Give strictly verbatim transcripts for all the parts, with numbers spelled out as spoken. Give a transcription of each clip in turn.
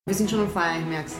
Wir sind schon on fire, ich merk's.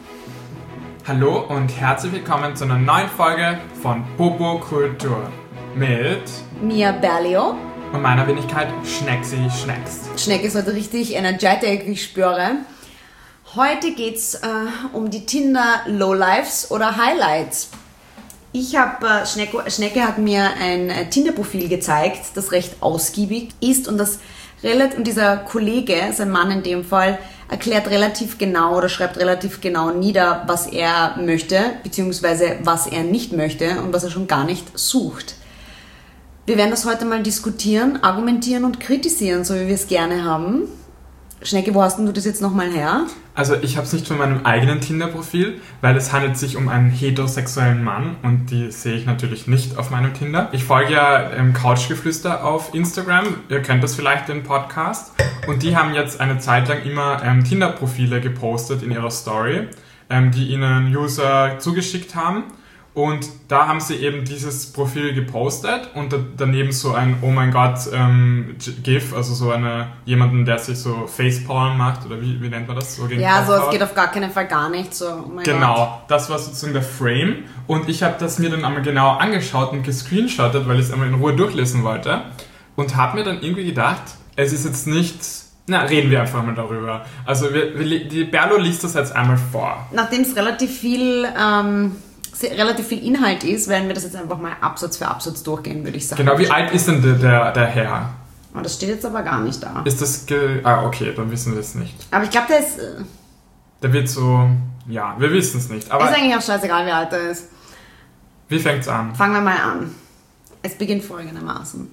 Hallo und herzlich willkommen zu einer neuen Folge von Popo Kultur mit Mia Berlio und meiner Wenigkeit Schneksi Schnecks. Schneck ist heute richtig energetic, wie ich spüre. Heute geht's äh, um die Tinder Lowlifes oder Highlights. Ich habe, äh, Schnecke, Schnecke hat mir ein äh, Tinder-Profil gezeigt, das recht ausgiebig ist und das relativ, und dieser Kollege, sein Mann in dem Fall, erklärt relativ genau oder schreibt relativ genau nieder, was er möchte, beziehungsweise was er nicht möchte und was er schon gar nicht sucht. Wir werden das heute mal diskutieren, argumentieren und kritisieren, so wie wir es gerne haben. Schnecke, wo hast denn du das jetzt nochmal her? Also ich habe es nicht von meinem eigenen Tinder-Profil, weil es handelt sich um einen heterosexuellen Mann und die sehe ich natürlich nicht auf meinem Tinder. Ich folge ja ähm, Couchgeflüster auf Instagram, ihr kennt das vielleicht, den Podcast. Und die haben jetzt eine Zeit lang immer ähm, Tinder-Profile gepostet in ihrer Story, ähm, die ihnen User zugeschickt haben. Und da haben sie eben dieses Profil gepostet und da, daneben so ein Oh mein Gott ähm, GIF, also so eine jemanden, der sich so Facepalm macht, oder wie, wie nennt man das? So gegen ja, so es Kopfhaut. geht auf gar keinen Fall gar nicht so. Oh mein Genau, Gott. das war sozusagen der Frame und ich habe das mir dann einmal genau angeschaut und gescreenshottet, weil ich es einmal in Ruhe durchlesen wollte und habe mir dann irgendwie gedacht, es ist jetzt nicht... Na, reden wir einfach mal darüber. Also wir, wir, die Berlo liest das jetzt einmal vor. Nachdem es relativ viel... Ähm relativ viel Inhalt ist, werden wir das jetzt einfach mal Absatz für Absatz durchgehen, würde ich sagen. Genau, wie alt ist denn der, der, der Herr? Oh, das steht jetzt aber gar nicht da. Ist das... Ge- ah, okay, dann wissen wir es nicht. Aber ich glaube, der ist... Äh, Der wird so... Ja, wir wissen es nicht. Aber ist eigentlich auch scheißegal, wie alt er ist. wie fängt's an? Fangen wir mal an. Es beginnt folgendermaßen.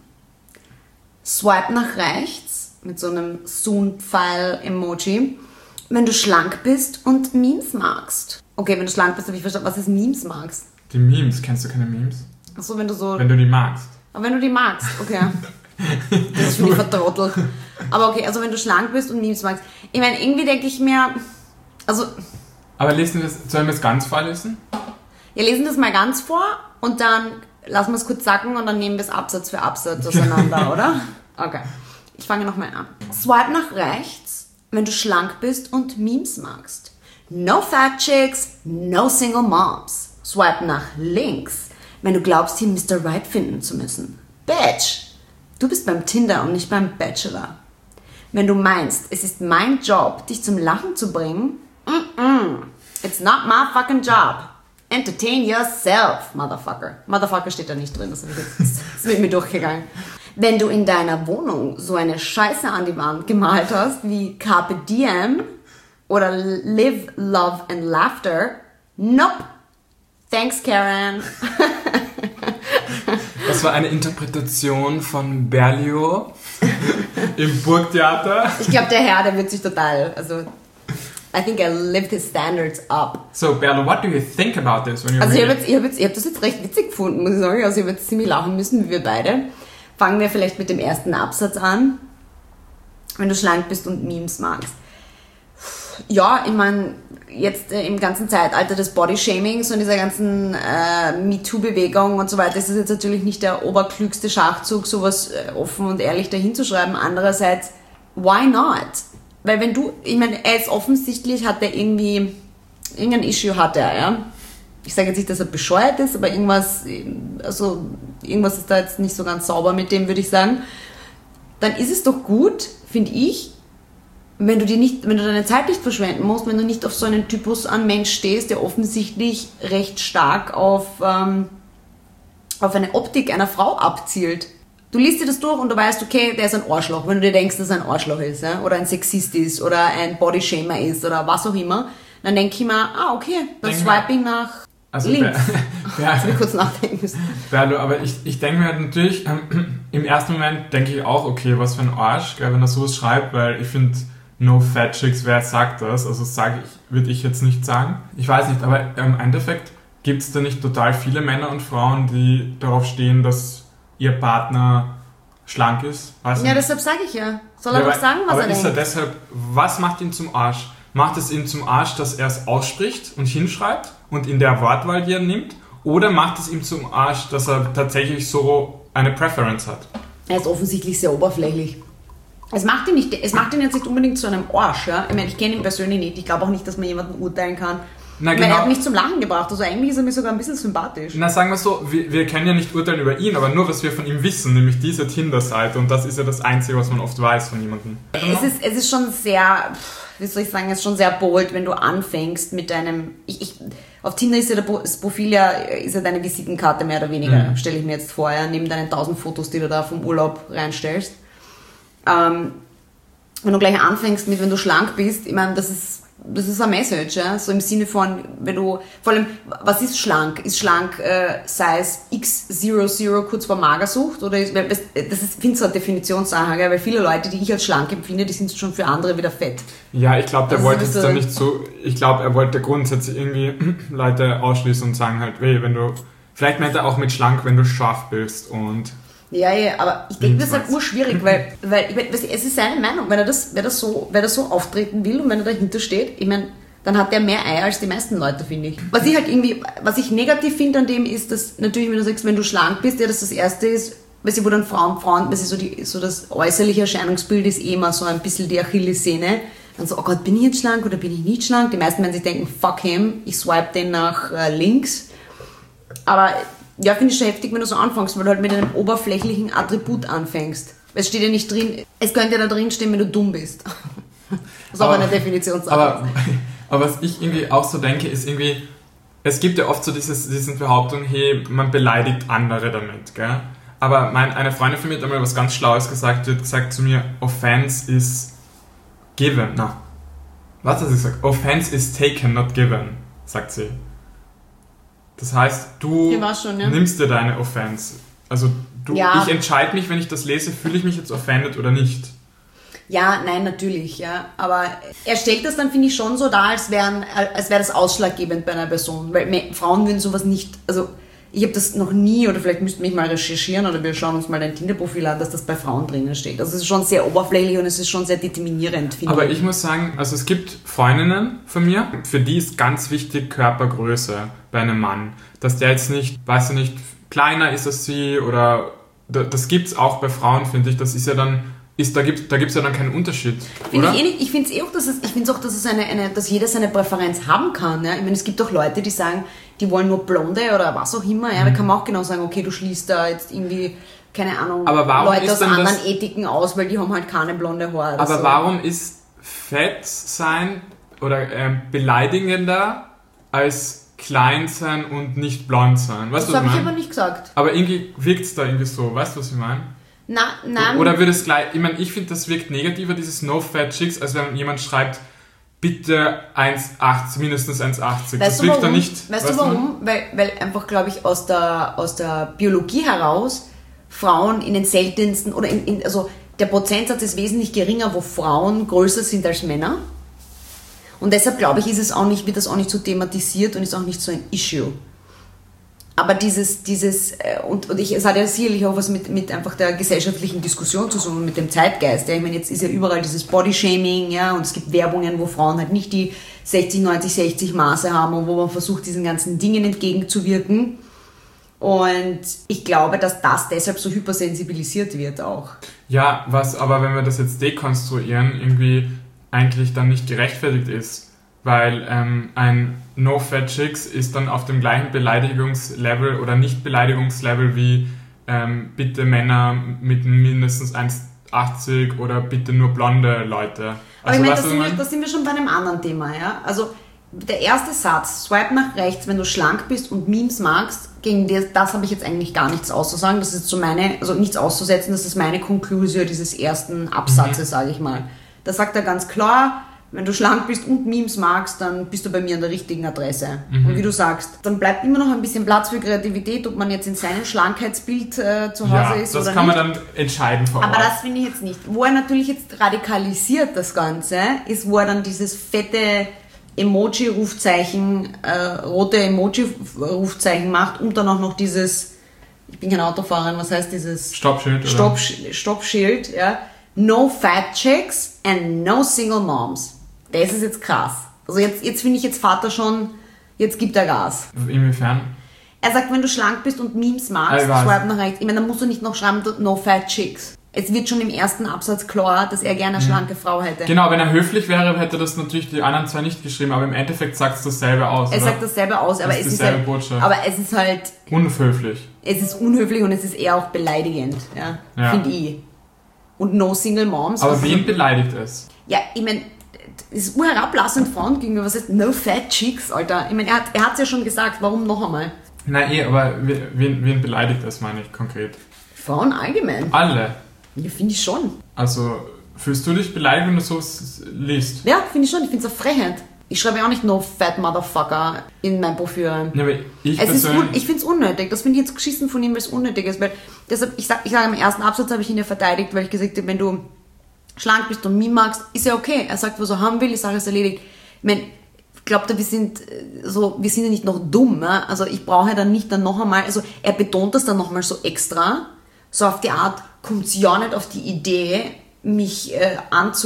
Swipe nach rechts mit so einem Zoom-Pfeil-Emoji, wenn du schlank bist und Memes magst. Okay, wenn du schlank bist, habe ich verstanden, was ist Memes magst. Die Memes, kennst du keine Memes? Achso, wenn du so... Wenn du die magst. Aber wenn du die magst, okay. Das ist für die vertrottelt. Aber okay, also wenn du schlank bist und Memes magst. Ich meine, irgendwie denke ich mir... Also... Aber lesen wir das, sollen wir es ganz vorlesen? Wir lesen das mal ganz vor und dann lassen wir es kurz sacken und dann nehmen wir es Absatz für Absatz auseinander, oder? Okay. Ich fange nochmal an. Swipe nach rechts, wenn du schlank bist und Memes magst. No fat chicks, no single moms. Swipe nach links, wenn du glaubst, hier Mister Right finden zu müssen. Bitch, du bist beim Tinder und nicht beim Bachelor. Wenn du meinst, es ist mein Job, dich zum Lachen zu bringen, mm-mm, it's not my fucking job. Entertain yourself, Motherfucker. Motherfucker steht da nicht drin, das ist jetzt mit mir durchgegangen. Wenn du in deiner Wohnung so eine Scheiße an die Wand gemalt hast, wie Carpe Diem oder Live, Love and Laughter, nope. Thanks, Karen. Das war eine Interpretation von Berlioz im Burgtheater. Ich glaube, der Herr, der wird sich total, also, I think I lived his standards up. So, Berlo, what do you think about this? When you Also, ich read habe hab jetzt, ich hab das jetzt recht witzig gefunden, muss ich sagen. Also, ich habe jetzt ziemlich lachen müssen, wie wir beide. Fangen wir vielleicht mit dem ersten Absatz an. Wenn du schlank bist und Memes magst. Ja, ich meine, jetzt äh, im ganzen Zeitalter des Bodyshamings und dieser ganzen äh, MeToo-Bewegung und so weiter ist es jetzt natürlich nicht der oberklügste Schachzug, sowas äh, offen und ehrlich dahinzuschreiben. Andererseits, why not? Weil wenn du, ich meine, er ist offensichtlich, hat er irgendwie, irgendein Issue hat er, ja. Ich sage jetzt nicht, dass er bescheuert ist, aber irgendwas, also irgendwas ist da jetzt nicht so ganz sauber mit dem, würde ich sagen. Dann ist es doch gut, finde ich, wenn du, die nicht, wenn du deine Zeit nicht verschwenden musst, wenn du nicht auf so einen Typus an Mensch stehst, der offensichtlich recht stark auf, ähm, auf eine Optik einer Frau abzielt. Du liest dir das durch und du weißt, okay, der ist ein Arschloch, wenn du dir denkst, dass er ein Arschloch ist, ja? Oder ein Sexist ist oder ein Bodyshamer ist oder was auch immer, dann denke ich mir, ah, okay, dann Denk swipe ich nach Also links. Ber- Ich will kurz nachdenken müssen. Berlo, aber ich, ich denke mir natürlich, ähm, im ersten Moment denke ich auch, okay, was für ein Arsch, gell, wenn er sowas schreibt, weil ich finde, no fat chicks, wer sagt das? Also sage ich, würde ich jetzt nicht sagen. Ich weiß nicht, aber im Endeffekt gibt es da nicht total viele Männer und Frauen, die darauf stehen, dass ihr Partner schlank ist? Weiß Ja, nicht. deshalb sage ich ja. Soll er Ja, doch aber- sagen, was aber er ist denkt? er deshalb, was macht ihn zum Arsch? Macht es ihn zum Arsch, dass er es ausspricht und hinschreibt und in der Wortwahl, die er nimmt? Oder macht es ihm zum Arsch, dass er tatsächlich so eine Preference hat? Er ist offensichtlich sehr oberflächlich. Es macht ihn, nicht, es macht ihn jetzt nicht unbedingt zu einem Arsch. Ja? Ich meine, ich kenne ihn persönlich nicht. Ich glaube auch nicht, dass man jemanden urteilen kann. Na, genau. Weil er hat mich zum Lachen gebracht. Also eigentlich ist er mir sogar ein bisschen sympathisch. Na, sagen wir so, wir, wir können ja nicht urteilen über ihn, aber nur, was wir von ihm wissen, nämlich diese Tinder-Seite. Und das ist ja das Einzige, was man oft weiß von jemandem. Es ist, es ist schon sehr, wie soll ich sagen, es ist schon sehr bold, wenn du anfängst mit deinem... Ich, ich, auf Tinder ist ja das Profil ja, ist ja deine Visitenkarte mehr oder weniger, mhm. stelle ich mir jetzt vor, ja, neben deinen tausend Fotos, die du da vom Urlaub reinstellst. Ähm, wenn du gleich anfängst mit, wenn du schlank bist, ich meine, das ist, das ist eine Message, ja? So im Sinne von, wenn du, vor allem, was ist schlank? Ist schlank äh, Size X null null kurz vor Magersucht? Oder ist, das ist, finde ich, so eine Definitionssache, gell? Weil viele Leute, die ich als schlank empfinde, die sind schon für andere wieder fett. Ja, ich glaube, der also wollte es dann nicht so, ich glaube, er wollte grundsätzlich irgendwie Leute ausschließen und sagen halt, weh, wenn du, vielleicht meint er auch mit schlank, wenn du scharf bist und... Ja, ja, aber ich denke, das ist halt urschwierig, weil, weil es ist seine Meinung. Wenn er, das, wenn, er so, wenn er so auftreten will und wenn er dahinter steht, ich meine, dann hat er mehr Eier als die meisten Leute, finde ich. Was ich halt irgendwie, was ich negativ finde an dem ist, dass natürlich, wenn du sagst, wenn du schlank bist, ja, dass das Erste ist, weißt du, wo dann Frauen, Frauen, weißt du, so, die, so das äußerliche Erscheinungsbild ist eh immer so ein bisschen die Achillessehne. Dann so, oh Gott, bin ich jetzt schlank oder bin ich nicht schlank? Die meisten werden sich denken, fuck him, ich swipe den nach äh, links. Aber... Ja, finde ich schon heftig, wenn du so anfängst, weil du halt mit einem oberflächlichen Attribut anfängst. Es steht ja nicht drin, es könnte ja da drin stehen, wenn du dumm bist. Das ist aber, auch eine Definitionssache. Aber, aber was ich irgendwie auch so denke, ist irgendwie, es gibt ja oft so dieses, diese Behauptung, hey, man beleidigt andere damit, gell? Aber mein, eine Freundin von mir hat einmal was ganz Schlaues gesagt, die hat gesagt zu mir, Offense is given. Na, was hat sie gesagt? Offense is taken, not given, sagt sie. Das heißt, du schon, ja. nimmst dir deine Offense. Also du, ja. ich entscheide mich, wenn ich das lese, fühle ich mich jetzt offended oder nicht. Ja, nein, natürlich, ja. Aber er stellt das dann, finde ich, schon so dar, als wäre als wär das ausschlaggebend bei einer Person. Weil mehr, Frauen würden sowas nicht, also ich habe das noch nie, oder vielleicht müssten wir mal recherchieren oder wir schauen uns mal dein Tinder-Profil an, dass das bei Frauen drinnen steht. Also es ist schon sehr oberflächlich und es ist schon sehr determinierend, finde ich. Aber ich muss sagen, also es gibt Freundinnen von mir, für die ist ganz wichtig Körpergröße bei einem Mann. Dass der jetzt nicht, weiß ich nicht, kleiner ist als sie oder das gibt es auch bei Frauen, finde ich. Das ist ja dann, ist, da gibt da gibt's ja dann keinen Unterschied. Finde ich eh nicht. Ich finde es eh auch, dass es, ich finde auch, dass es eine, eine, dass jeder seine Präferenz haben kann. Ja? Ich meine, es gibt auch Leute, die sagen, die wollen nur Blonde oder was auch immer. Ja? Mhm. Da kann man auch genau sagen, okay, du schließt da jetzt irgendwie, keine Ahnung, aber warum Leute ist aus denn anderen das, Ethiken aus, weil die haben halt keine blonde Haare. Aber so. Warum ist Fett sein oder ähm, beleidigender als klein sein und nicht blond sein? Weißt das habe ich aber nicht gesagt. Aber irgendwie wirkt es da irgendwie so. Weißt du, was ich meine? Na, nein. Oder wird es gleich... Ich meine, ich finde, das wirkt negativer, dieses No-Fat-Chicks, als wenn jemand schreibt, bitte eins Komma achtzig, mindestens eins Komma achtzig. Weißt das du wirkt warum? dann nicht... Weißt du warum? Weil, weil einfach, glaube ich, aus der, aus der Biologie heraus Frauen in den seltensten... oder in, in, also der Prozentsatz ist wesentlich geringer, wo Frauen größer sind als Männer. Und deshalb, glaube ich, ist es auch nicht, wird das auch nicht so thematisiert und ist auch nicht so ein Issue. Aber dieses, dieses und, und ich, es hat ja sicherlich auch was mit, mit einfach der gesellschaftlichen Diskussion zu tun, mit dem Zeitgeist. Ja. Ich meine, jetzt ist ja überall dieses Bodyshaming, ja, und es gibt Werbungen, wo Frauen halt nicht die sechzig, neunzig, sechzig Maße haben und wo man versucht, diesen ganzen Dingen entgegenzuwirken. Und ich glaube, dass das deshalb so hypersensibilisiert wird auch. Ja, was aber, wenn wir das jetzt dekonstruieren, irgendwie eigentlich dann nicht gerechtfertigt ist. Weil ähm, ein No-Fat-Chicks ist dann auf dem gleichen Beleidigungslevel oder Nicht-Beleidigungslevel wie ähm, bitte Männer mit mindestens eins Komma achtzig oder bitte nur blonde Leute. Also, aber ich meine, da sind, wir, da sind wir schon bei einem anderen Thema. Ja? Also der erste Satz, swipe nach rechts, wenn du schlank bist und Memes magst, gegen das, das habe ich jetzt eigentlich gar nichts auszusagen. Das ist so meine, also nichts auszusetzen, das ist meine Konklusion dieses ersten Absatzes, mhm. sage ich mal. Da sagt er ganz klar, wenn du schlank bist und Memes magst, dann bist du bei mir an der richtigen Adresse. Mhm. Und wie du sagst, dann bleibt immer noch ein bisschen Platz für Kreativität, ob man jetzt in seinem Schlankheitsbild äh, zu Hause ja, ist oder nicht. das kann man dann entscheiden vor Ort. Aber das finde ich jetzt nicht. Wo er natürlich jetzt radikalisiert das Ganze, ist, wo er dann dieses fette Emoji-Rufzeichen, äh, rote Emoji-Rufzeichen macht und dann auch noch dieses, ich bin kein Autofahrer, was heißt dieses Stoppschild, Stopp, Stoppschild, ja. No fat chicks and no single moms. Das ist jetzt krass. Also jetzt, jetzt finde ich jetzt Vater schon, jetzt gibt er Gas. Inwiefern? Er sagt, wenn du schlank bist und Memes magst, swipe nach rechts. Ich meine, dann musst du nicht noch schreiben, no fat chicks. Es wird schon im ersten Absatz klar, dass er gerne eine schlanke Frau hätte. Genau, wenn er höflich wäre, hätte das natürlich die anderen zwei nicht geschrieben, aber im Endeffekt sagt es dasselbe aus. Er oder? sagt dasselbe aus, aber ist es ist halt, Botschaft. aber es ist halt unhöflich. Es ist unhöflich und es ist eher auch beleidigend, ja, ja. finde ich. Und no single moms. Aber wen beleidigt es? Ja, ich meine, es ist urherablassend Frauen gegenüber, was heißt no fat chicks, Alter. Ich meine, er hat er hat's ja schon gesagt, warum noch einmal? Nein, eh, aber wen, wen beleidigt es, meine ich konkret? Frauen allgemein. Alle? Ja, finde ich schon. Also, fühlst du dich beleidigt, wenn du so liest? Ja, finde ich schon. Ich finde es eine Frechheit. Ich schreibe ja auch nicht no fat motherfucker in mein Profil rein. Ja, aber ich es ist un- ich finde es unnötig. Das finde ich jetzt geschissen von ihm, weil es unnötig ist. Weil deshalb, ich sage ich sag, im ersten Absatz habe ich ihn ja verteidigt, weil ich gesagt habe, wenn du schlank bist und Meme magst, ist ja okay. Er sagt, was er haben will, die Sache ist erledigt. Ich meine, ich glaube, wir sind so, wir sind ja nicht noch dumm. Ne? Also ich brauche dann nicht dann noch einmal, also er betont das dann nochmal so extra, so auf die Art, kommt es ja nicht auf die Idee, mich äh,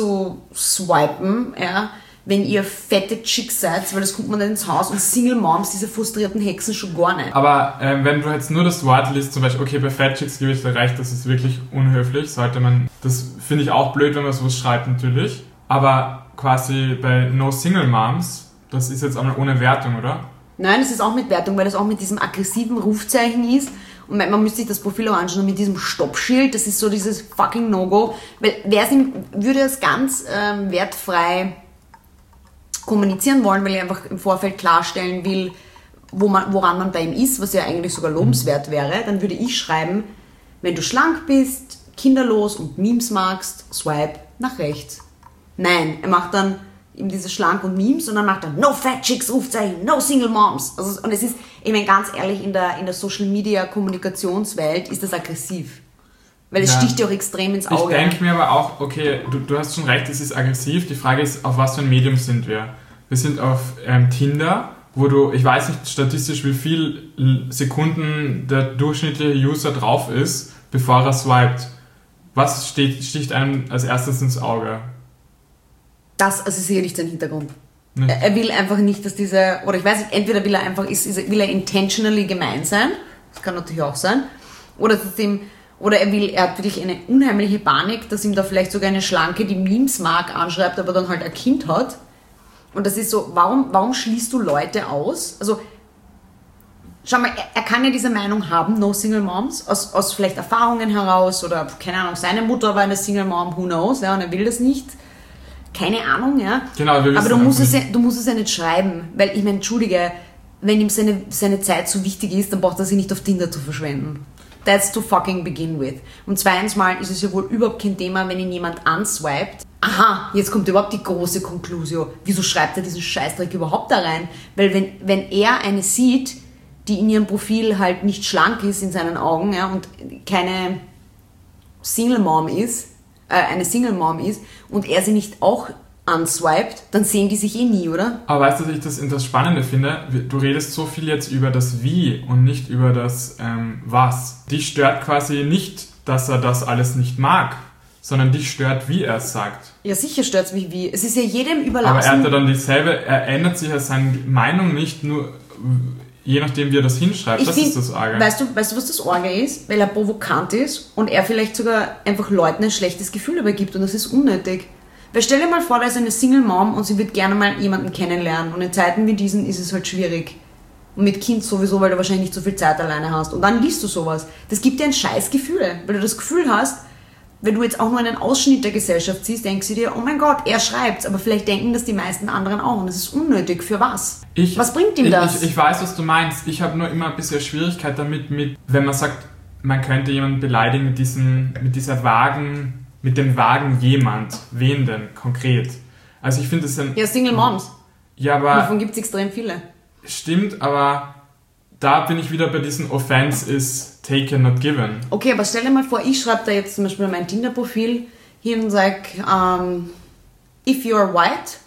anzuswipen, ja, wenn ihr fette Chicks seid, weil das kommt man nicht ins Haus und Single Moms, diese frustrierten Hexen schon gar nicht. Aber äh, wenn du jetzt nur das Wort liest, zum Beispiel, okay, bei Fat Chicks gebe ich dir recht, das ist wirklich unhöflich, sollte man, das finde ich auch blöd, wenn man sowas schreibt natürlich, aber quasi bei No Single Moms, das ist jetzt einmal ohne Wertung, oder? Nein, das ist auch mit Wertung, weil das auch mit diesem aggressiven Rufzeichen ist. Und man müsste sich das Profil auch anschauen mit diesem Stoppschild, das ist so dieses fucking No-Go. Weil wer es ihm, würde es ganz ähm, wertfrei kommunizieren wollen, weil er einfach im Vorfeld klarstellen will, wo man, woran man bei ihm ist, was ja eigentlich sogar lobenswert wäre, dann würde ich schreiben, wenn du schlank bist, kinderlos und Memes magst, swipe nach rechts. Nein, er macht dann eben diese Schlank und Memes und dann macht er No Fat Chicks, Rufzeichen, No Single Moms. Also, und es ist, ich meine ganz ehrlich, in der, in der Social Media Kommunikationswelt ist das aggressiv. Weil es ja. sticht dir auch extrem ins Auge. Ich denke mir aber auch, okay, du, du hast schon recht, es ist aggressiv. Die Frage ist, auf was für ein Medium sind wir? Wir sind auf ähm, Tinder, wo du, ich weiß nicht statistisch, wie viel Sekunden der durchschnittliche User drauf ist, bevor er swiped. Was steht, sticht einem als erstes ins Auge? Das, also sicherlich sein Hintergrund. Nicht. Er will einfach nicht, dass diese, oder ich weiß nicht, entweder will er einfach, ist, ist, will er intentionally gemein sein, das kann natürlich auch sein, oder dass ihm, oder er will, er hat wirklich eine unheimliche Panik, dass ihm da vielleicht sogar eine Schlanke, die Memes mag, anschreibt, aber dann halt ein Kind hat. Und das ist so, warum, warum schließt du Leute aus? Also, schau mal, er, er kann ja diese Meinung haben, no Single Moms, aus, aus vielleicht Erfahrungen heraus, oder keine Ahnung, seine Mutter war eine Single Mom, who knows, ja, und er will das nicht. Keine Ahnung, ja. Genau, wir aber du musst, es ja, nicht. du musst es ja nicht schreiben, weil ich meine, entschuldige, wenn ihm seine, seine Zeit so wichtig ist, dann braucht er sie nicht auf Tinder zu verschwenden. That's to fucking begin with. Und zweitens mal ist es ja wohl überhaupt kein Thema, wenn ihn jemand unswiped. Aha, jetzt kommt überhaupt die große Konklusion. Wieso schreibt er diesen Scheißdreck überhaupt da rein? Weil wenn, wenn er eine sieht, die in ihrem Profil halt nicht schlank ist in seinen Augen, ja, und keine Single Mom ist, äh, eine Single Mom ist, und er sie nicht auch unswiped, dann sehen die sich eh nie, oder? Aber weißt du, dass ich das, das Spannende finde? Du redest so viel jetzt über das Wie und nicht über das ähm, Was. Dich stört quasi nicht, dass er das alles nicht mag, sondern dich stört, wie er es sagt. Ja, sicher stört es mich wie. Es ist ja jedem überlassen. Aber er hat ja dann dieselbe, er ändert sich ja seine Meinung nicht, nur je nachdem, wie er das hinschreibt. Ich das find, ist das Arge. Weißt du, weißt du, was das Arge ist? Weil er provokant ist und er vielleicht sogar einfach Leuten ein schlechtes Gefühl dabei gibt und das ist unnötig. Weil stell dir mal vor, da ist eine Single Mom und sie wird gerne mal jemanden kennenlernen und in Zeiten wie diesen ist es halt schwierig. Und mit Kind sowieso, weil du wahrscheinlich nicht so viel Zeit alleine hast. Und dann liest du sowas. Das gibt dir ein scheiß Gefühl, weil du das Gefühl hast, wenn du jetzt auch nur einen Ausschnitt der Gesellschaft siehst, denkst du dir, oh mein Gott, er schreibt's, aber vielleicht denken das die meisten anderen auch und das ist unnötig. Für was? Ich, was bringt ihm ich, das? Ich, ich weiß, was du meinst. Ich habe nur immer ein bisschen Schwierigkeit damit, mit, wenn man sagt, man könnte jemanden beleidigen mit, diesem, mit dieser vagen, mit dem vagen jemand. Wen denn konkret? Also ich finde es ein... Ja, Single Moms. Ja, aber... Davon gibt es extrem viele. Stimmt, aber da bin ich wieder bei diesem Offense is taken, not given. Okay, aber stell dir mal vor, ich schreibe da jetzt zum Beispiel mein Tinder-Profil hin und sage, um, if you are white,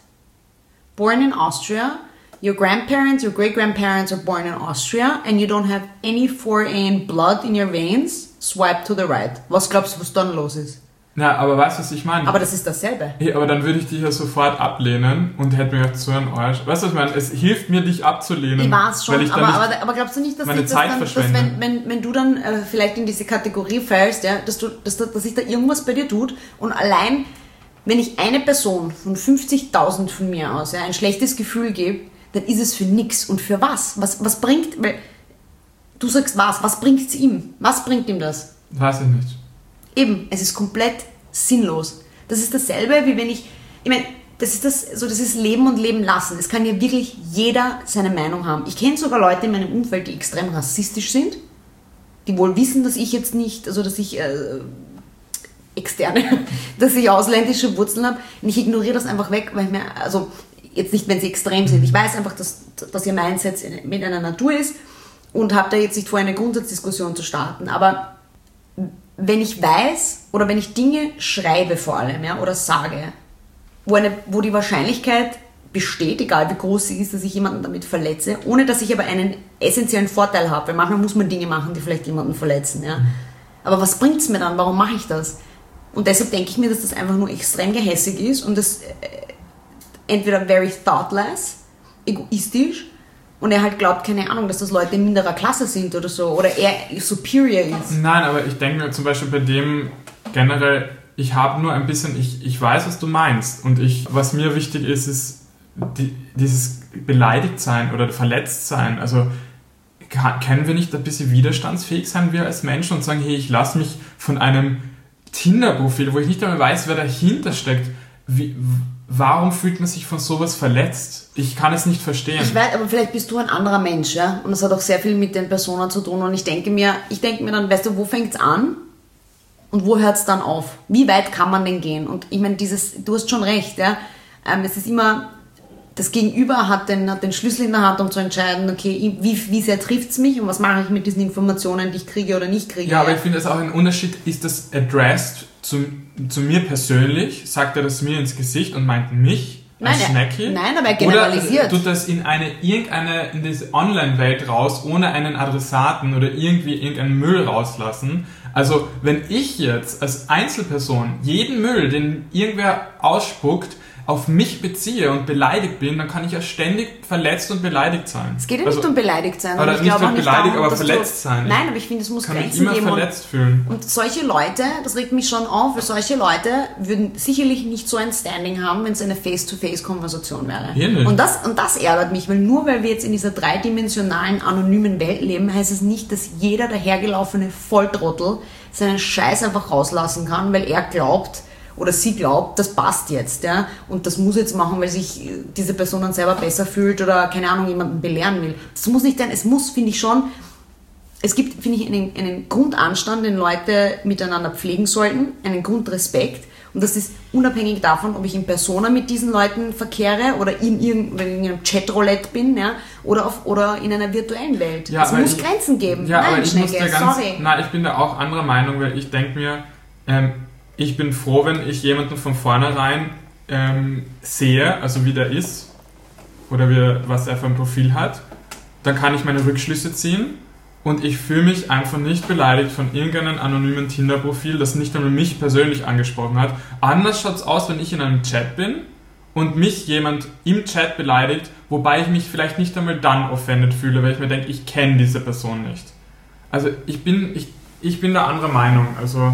born in Austria, your grandparents, your great-grandparents are born in Austria and you don't have any foreign blood in your veins, swipe to the right. Was glaubst du, was dann los ist? Na, aber weißt du, was ich meine? Aber das ist dasselbe. Hey, aber dann würde ich dich ja sofort ablehnen und hätte mir gedacht, so ein Arsch. Weißt du, was ich meine? Es hilft mir, dich abzulehnen. Ich weiß schon, weil ich aber, dann aber, aber glaubst du nicht, dass, meine ich das Zeit dann, dass verschwende? wenn, wenn, wenn du dann äh, vielleicht in diese Kategorie fällst, ja, dass, du, dass, da- dass sich da irgendwas bei dir tut und allein, wenn ich eine Person von fünfzigtausend von mir aus ja, ein schlechtes Gefühl gebe, dann ist es für nix. Und für was? Was, was bringt, weil du sagst was, was bringt es ihm? Was bringt ihm das? Weiß ich nicht. Eben, es ist komplett sinnlos. Das ist dasselbe, wie wenn ich, ich meine, das ist das, so das ist Leben und Leben lassen. Es kann ja wirklich jeder seine Meinung haben. Ich kenne sogar Leute in meinem Umfeld, die extrem rassistisch sind, die wohl wissen, dass ich jetzt nicht, also dass ich äh, externe, dass ich ausländische Wurzeln habe. Und ich ignoriere das einfach weg, weil ich mir, also jetzt nicht, wenn sie extrem sind. Ich weiß einfach, dass, dass ihr Mindset mit einer Natur ist und habe da jetzt nicht vor, eine Grundsatzdiskussion zu starten. Aber wenn ich weiß oder wenn ich Dinge schreibe vor allem ja, oder sage, wo, eine, wo die Wahrscheinlichkeit besteht, egal wie groß sie ist, dass ich jemanden damit verletze, ohne dass ich aber einen essentiellen Vorteil habe, weil manchmal muss man Dinge machen, die vielleicht jemanden verletzen. Ja. Aber was bringt es mir dann? Warum mache ich das? Und deshalb denke ich mir, dass das einfach nur extrem gehässig ist und das äh, entweder very thoughtless, egoistisch, und er halt glaubt, keine Ahnung, dass das Leute in minderer Klasse sind oder so, oder er superior ist. Nein, aber ich denke mir zum Beispiel bei dem generell, ich habe nur ein bisschen, ich, ich weiß, was du meinst. Und ich, was mir wichtig ist, ist die, dieses Beleidigtsein oder Verletztsein. Also kann, können wir nicht ein bisschen widerstandsfähig sein, wir als Menschen, und sagen, hey, ich lasse mich von einem Tinder-Profil, wo ich nicht einmal weiß, wer dahinter steckt, wie, warum fühlt man sich von sowas verletzt? Ich kann es nicht verstehen. Ich weiß, aber vielleicht bist du ein anderer Mensch, ja? Und das hat auch sehr viel mit den Personen zu tun. Und ich denke mir, ich denke mir dann, weißt du, wo fängt es an und wo hört es dann auf? Wie weit kann man denn gehen? Und ich meine, dieses, du hast schon recht, ja? Ähm, es ist immer, das Gegenüber hat den, hat den Schlüssel in der Hand, um zu entscheiden, okay, wie, wie sehr trifft es mich und was mache ich mit diesen Informationen, die ich kriege oder nicht kriege. Ja, aber ich finde es auch ein Unterschied, ist das addressed zu, zu mir persönlich, sagt er das mir ins Gesicht und meint mich Nein, als er- Schnecki? nein, aber er generalisiert. Oder tut das in eine, irgendeine, in diese Online-Welt raus, ohne einen Adressaten oder irgendwie irgendeinen Müll rauslassen? Also, wenn ich jetzt als Einzelperson jeden Müll, den irgendwer ausspuckt, auf mich beziehe und beleidigt bin, dann kann ich ja ständig verletzt und beleidigt sein. Es geht ja Also, nicht um beleidigt sein. oder und ich nicht glaube nur auch nicht beleidigt, darum, aber dass verletzt du, sein. Nein, aber ich finde, es muss kann mich Grenzen immer geben. und- verletzt fühlen. Und solche Leute, das regt mich schon auf, weil solche Leute würden sicherlich nicht so ein Standing haben, wenn es eine Face-to-Face-Konversation wäre. Hier nicht. Und das, und das ärgert mich, weil nur weil wir jetzt in dieser dreidimensionalen, anonymen Welt leben, heißt es nicht, dass jeder dahergelaufene Volltrottel seinen Scheiß einfach rauslassen kann, weil er glaubt, oder sie glaubt, das passt jetzt, ja, und das muss jetzt machen, weil sich diese Person dann selber besser fühlt oder, keine Ahnung, jemanden belehren will. Das muss nicht sein, es muss, finde ich schon, es gibt, finde ich, einen, einen Grundanstand, den Leute miteinander pflegen sollten, einen Grundrespekt, und das ist unabhängig davon, ob ich in Persona mit diesen Leuten verkehre oder in irgendeinem Chatroulette bin, ja, oder, auf, oder in einer virtuellen Welt. Ja, es aber muss ich- Grenzen geben. Ja, Nein, aber ich muss Schnecke, da ganz, sorry. nein, ich bin da auch anderer Meinung, weil ich denke mir, ähm, ich bin froh, wenn ich jemanden von vornherein ähm, sehe, also wie der ist oder wie, was er für ein Profil hat, dann kann ich meine Rückschlüsse ziehen und ich fühle mich einfach nicht beleidigt von irgendeinem anonymen Tinder-Profil, das nicht einmal mich persönlich angesprochen hat. Anders schaut es aus, wenn ich in einem Chat bin und mich jemand im Chat beleidigt, wobei ich mich vielleicht nicht einmal dann offended fühle, weil ich mir denke, ich kenne diese Person nicht. Also ich bin, ich, ich bin da anderer Meinung, also...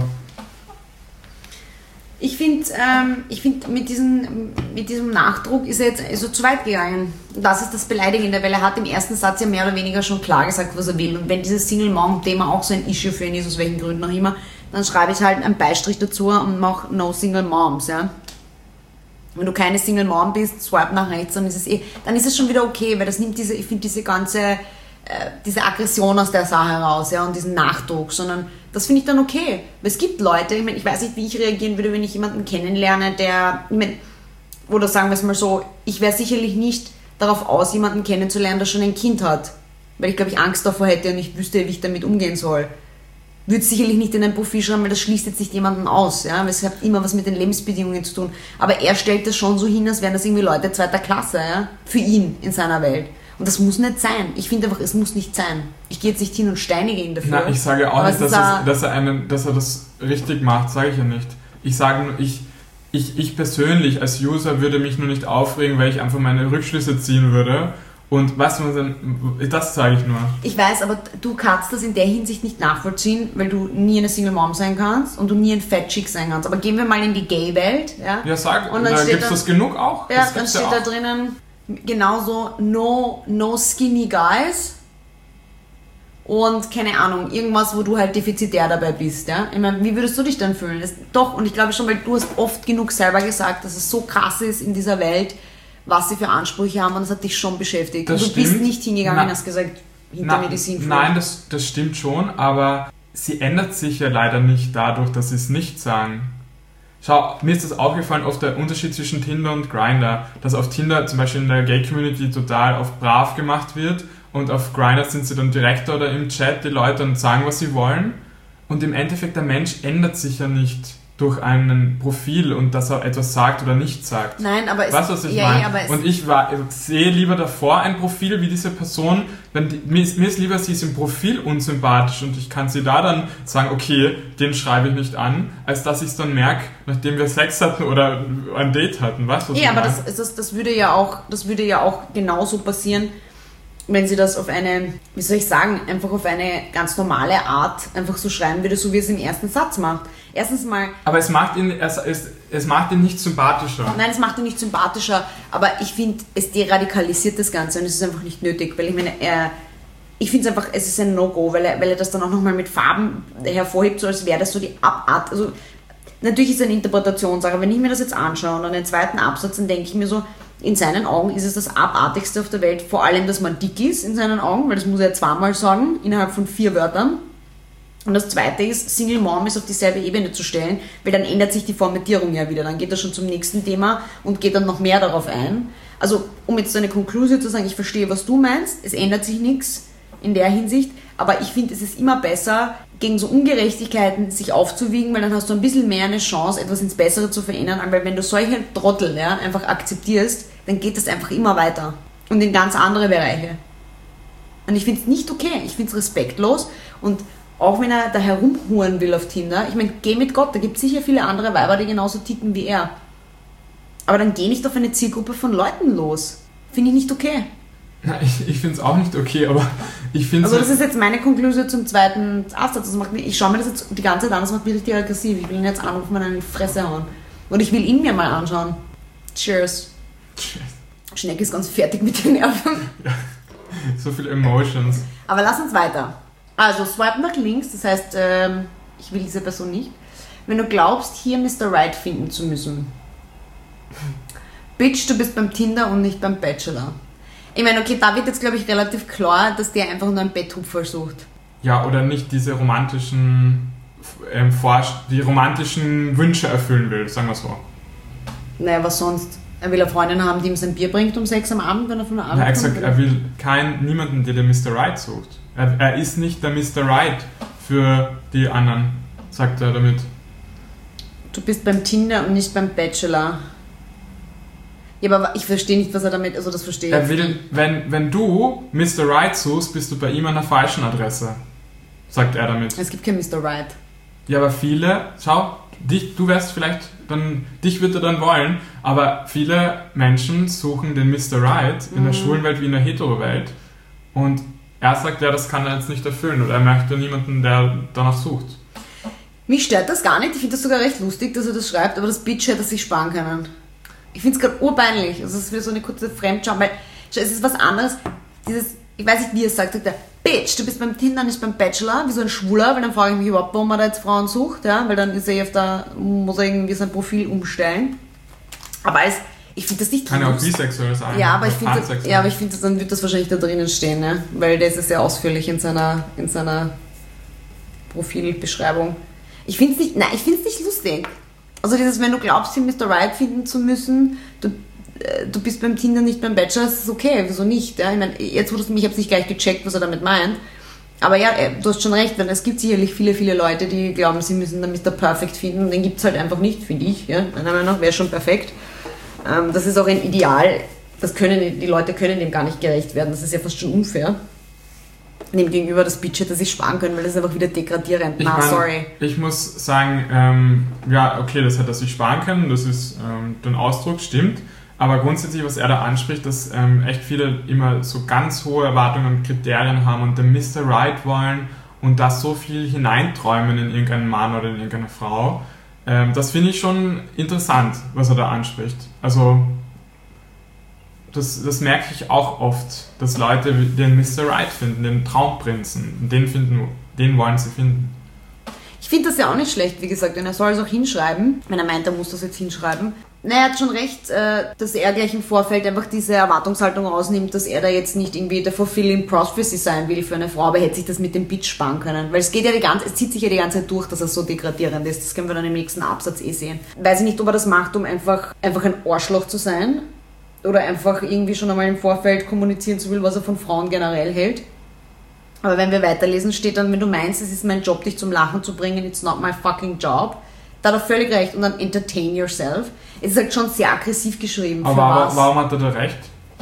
Ich finde, ähm, ich find, mit, diesen, mit diesem Nachdruck ist er jetzt also zu weit gegangen. Und das ist das Beleidigende, weil er hat im ersten Satz ja mehr oder weniger schon klar gesagt, was er will. Und wenn dieses Single-Mom-Thema auch so ein Issue für ihn ist, aus welchen Gründen auch immer, dann schreibe ich halt einen Beistrich dazu und mache No Single Moms, ja. Wenn du keine Single Mom bist, swipe nach rechts, dann ist es eh, dann ist es schon wieder okay, weil das nimmt diese, ich finde diese ganze, äh, diese Aggression aus der Sache raus, ja, und diesen Nachdruck, sondern das finde ich dann okay. Weil es gibt Leute, ich meine, ich weiß nicht, wie ich reagieren würde, wenn ich jemanden kennenlerne, der, ich meine, oder sagen wir es mal so, ich wäre sicherlich nicht darauf aus, jemanden kennenzulernen, der schon ein Kind hat. Weil ich glaube, ich Angst davor hätte und ich wüsste, wie ich damit umgehen soll. Würde sicherlich nicht in ein Profil schreiben, weil das schließt jetzt nicht jemanden aus, ja, weil es hat immer was mit den Lebensbedingungen zu tun. Aber er stellt das schon so hin, als wären das irgendwie Leute zweiter Klasse, ja, für ihn in seiner Welt. Und das muss nicht sein. Ich finde einfach, es muss nicht sein. Ich gehe jetzt nicht hin und steinige ihn dafür. Na, ich sage auch Aber nicht, es dass, ist es, dass, er einen, dass er das richtig macht, sage ich ja nicht. ich sage nur, ich, ich, ich persönlich als User würde mich nur nicht aufregen, weil ich einfach meine Rückschlüsse ziehen würde. Und was man dann, das sage ich nur. Ich weiß, aber du kannst das in der Hinsicht nicht nachvollziehen, weil du nie eine Single Mom sein kannst und du nie ein Fat Chick sein kannst. Aber gehen wir mal in die Gay-Welt. Ja, ja sag, und dann da gibt es das genug auch. Ja, das dann steht ja da drinnen genauso no, no skinny guys und keine Ahnung, irgendwas, wo du halt defizitär dabei bist. Ja? Ich meine, wie würdest du dich dann fühlen? Das, doch, und ich glaube schon, weil du hast oft genug selber gesagt, dass es so krass ist in dieser Welt, was sie für Ansprüche haben, und das hat dich schon beschäftigt. Das und du stimmt. bist nicht hingegangen Na, und hast gesagt, hinter na, mir die Sinnflut. Nein, das, das stimmt schon, aber sie ändert sich ja leider nicht dadurch, dass sie es nicht sagen. Schau, mir ist das aufgefallen, oft der Unterschied zwischen Tinder und Grindr, dass auf Tinder zum Beispiel in der Gay-Community total auf brav gemacht wird und auf Grindr sind sie dann direkt oder im Chat die Leute und sagen, was sie wollen, und im Endeffekt der Mensch ändert sich ja nicht durch ein Profil und dass er etwas sagt oder nicht sagt. Nein, aber es weißt du, was ich ja, meine? Ja, aber es und ich, war, ich sehe lieber davor ein Profil wie diese Person, wenn die, mir, ist, mir ist lieber, sie ist im Profil unsympathisch und ich kann sie da dann sagen, okay, den schreibe ich nicht an, als dass ich es dann merke, nachdem wir Sex hatten oder ein Date hatten. Weißt du, was ja, ich aber meine? das, das, das, würde ja auch, das würde ja auch genauso passieren, wenn sie das auf eine, wie soll ich sagen, einfach auf eine ganz normale Art einfach so schreiben würde, so wie es im ersten Satz macht. Erstens mal... Aber es macht ihn, es, es, es macht ihn nicht sympathischer. Nein, es macht ihn nicht sympathischer, aber ich finde, es deradikalisiert das Ganze und es ist einfach nicht nötig, weil ich meine, er... Ich finde es einfach, es ist ein No-Go, weil er, weil er das dann auch nochmal mit Farben hervorhebt, so als wäre das so die Abart... Also, natürlich ist es eine Interpretationssache, wenn ich mir das jetzt anschaue und an den zweiten Absatz, dann denke ich mir so, in seinen Augen ist es das Abartigste auf der Welt, vor allem, dass man dick ist in seinen Augen, weil das muss er zweimal sagen, innerhalb von vier Wörtern. Und das zweite ist, Single Mom ist auf dieselbe Ebene zu stellen, weil dann ändert sich die Formatierung ja wieder. Dann geht er schon zum nächsten Thema und geht dann noch mehr darauf ein. Also, um jetzt so eine Konklusion zu sagen, ich verstehe, was du meinst, es ändert sich nichts in der Hinsicht, aber ich finde, es ist immer besser, gegen so Ungerechtigkeiten sich aufzuwiegen, weil dann hast du ein bisschen mehr eine Chance, etwas ins Bessere zu verändern, weil wenn du solche Trottel ja, einfach akzeptierst, dann geht das einfach immer weiter und in ganz andere Bereiche. Und ich finde es nicht okay, ich finde es respektlos, und auch wenn er da herumhuren will auf Tinder, ich meine, geh mit Gott, da gibt es sicher viele andere Weiber, die genauso ticken wie er. Aber dann geh nicht auf eine Zielgruppe von Leuten los. Finde ich nicht okay. Na, ich ich finde es auch nicht okay, aber ich finde es... Also das ist jetzt meine Konklusion zum zweiten Absatz. Das macht mich, ich schaue mir das jetzt die ganze Zeit an, das macht mich richtig aggressiv. Ich will ihn jetzt anrufen und in die Fresse hauen. Und ich will ihn mir mal anschauen. Cheers. Cheers. Schneck ist ganz fertig mit den Nerven. Ja, so viele Emotions. Aber lass uns weiter. Also swipe nach links, das heißt, ähm, ich will diese Person nicht. Wenn du glaubst, hier Mister Right finden zu müssen. Bitch, du bist beim Tinder und nicht beim Bachelor. Ich meine, okay, da wird jetzt, glaube ich, relativ klar, dass der einfach nur einen Betthupfer sucht. Ja, oder nicht diese romantischen, ähm, Vorst- die romantischen Wünsche erfüllen will, sagen wir so. Naja, was sonst? Er will eine Freundin haben, die ihm sein Bier bringt um sechs am Abend, wenn er von der Arbeit Er hat kommt? gesagt, er will kein, niemanden, der den Mister Right sucht. Er, er ist nicht der Mister Right für die anderen, sagt er damit. Du bist beim Tinder und nicht beim Bachelor. Ja, aber ich verstehe nicht, was er damit, also das verstehe ich. Er will, wenn, wenn du Mister Right suchst, bist du bei ihm an der falschen Adresse, sagt er damit. Es gibt kein Mister Right. Ja, aber viele, schau, dich, du wärst vielleicht, dann, dich wird er dann wollen, aber viele Menschen suchen den Mister Right in der Mhm. schwulen Welt wie in der Hetero-Welt, und er sagt, ja, das kann er jetzt nicht erfüllen, oder er möchte niemanden, der danach sucht. Mich stört das gar nicht, ich finde das sogar recht lustig, dass er das schreibt, aber das Bitch hätte er sich sparen können. Ich finde es gerade urbeinlich, also es ist wieder so eine kurze Fremdschau, weil schau, es ist was anderes, dieses, ich weiß nicht, wie er es sagt, sagt er, Bitch, du bist beim Tinder, nicht beim Bachelor, wie so ein Schwuler, weil dann frage ich mich überhaupt, warum er da jetzt Frauen sucht, ja, weil dann ist er auf der, muss er irgendwie sein Profil umstellen. Aber es, ich finde das nicht Kann ja auch lustig. bisexuell sein. Ja, aber ich oder finde, pansexuell. ja, aber ich finde, dann wird das wahrscheinlich da drinnen stehen, ne? Weil das ist sehr ausführlich in seiner, in seiner Profilbeschreibung. Ich finde es nicht, nein, ich finde es nicht lustig. Also dieses, wenn du glaubst, hier Mister Right finden zu müssen, du, äh, du bist beim Tinder, nicht beim Bachelor, das ist okay, wieso nicht? Ja? Ich meine, jetzt wurdest du mich, ich habe es nicht gleich gecheckt, was er damit meint. Aber ja, äh, du hast schon recht, weil es gibt sicherlich viele, viele Leute, die glauben, sie müssen dann Mister Perfect finden, und den gibt es halt einfach nicht, finde ich. Ja? Meiner Meinung nach wäre schon perfekt. Ähm, das ist auch ein Ideal, das können, die Leute können dem gar nicht gerecht werden, das ist ja fast schon unfair. dem gegenüber das Bitch hätte sich sparen können, weil das ist einfach wieder degradierend. Ich Na, mein, sorry. Ich muss sagen, ähm, ja, okay, das hätte er sich sparen können, das ist ähm, der Ausdruck, stimmt. Aber grundsätzlich, was er da anspricht, dass ähm, echt viele immer so ganz hohe Erwartungen und Kriterien haben und den Mister Right wollen und da so viel hineinträumen in irgendeinen Mann oder in irgendeine Frau. Ähm, das finde ich schon interessant, was er da anspricht. Also, das, das merke ich auch oft, dass Leute den Mister Right finden, den Traumprinzen, den, finden, den wollen sie finden. Ich finde das ja auch nicht schlecht, wie gesagt, und er soll es auch hinschreiben, wenn er meint, er muss das jetzt hinschreiben. Na, er hat schon recht, dass er gleich im Vorfeld einfach diese Erwartungshaltung rausnimmt, dass er da jetzt nicht irgendwie der fulfilling prophecy sein will für eine Frau, aber er hätte sich das mit dem Bitch sparen können. Weil es geht ja die ganze, es zieht sich ja die ganze Zeit durch, dass er so degradierend ist. Das können wir dann im nächsten Absatz eh sehen. Weiß ich nicht, ob er das macht, um einfach, einfach ein Arschloch zu sein oder einfach irgendwie schon einmal im Vorfeld kommunizieren zu will, was er von Frauen generell hält. Aber wenn wir weiterlesen, steht dann, wenn du meinst, es ist mein Job, dich zum Lachen zu bringen, it's not my fucking job. Da hat er völlig recht. Und dann entertain yourself. Es ist halt schon sehr aggressiv geschrieben. Aber für warum, was? warum hat er da recht?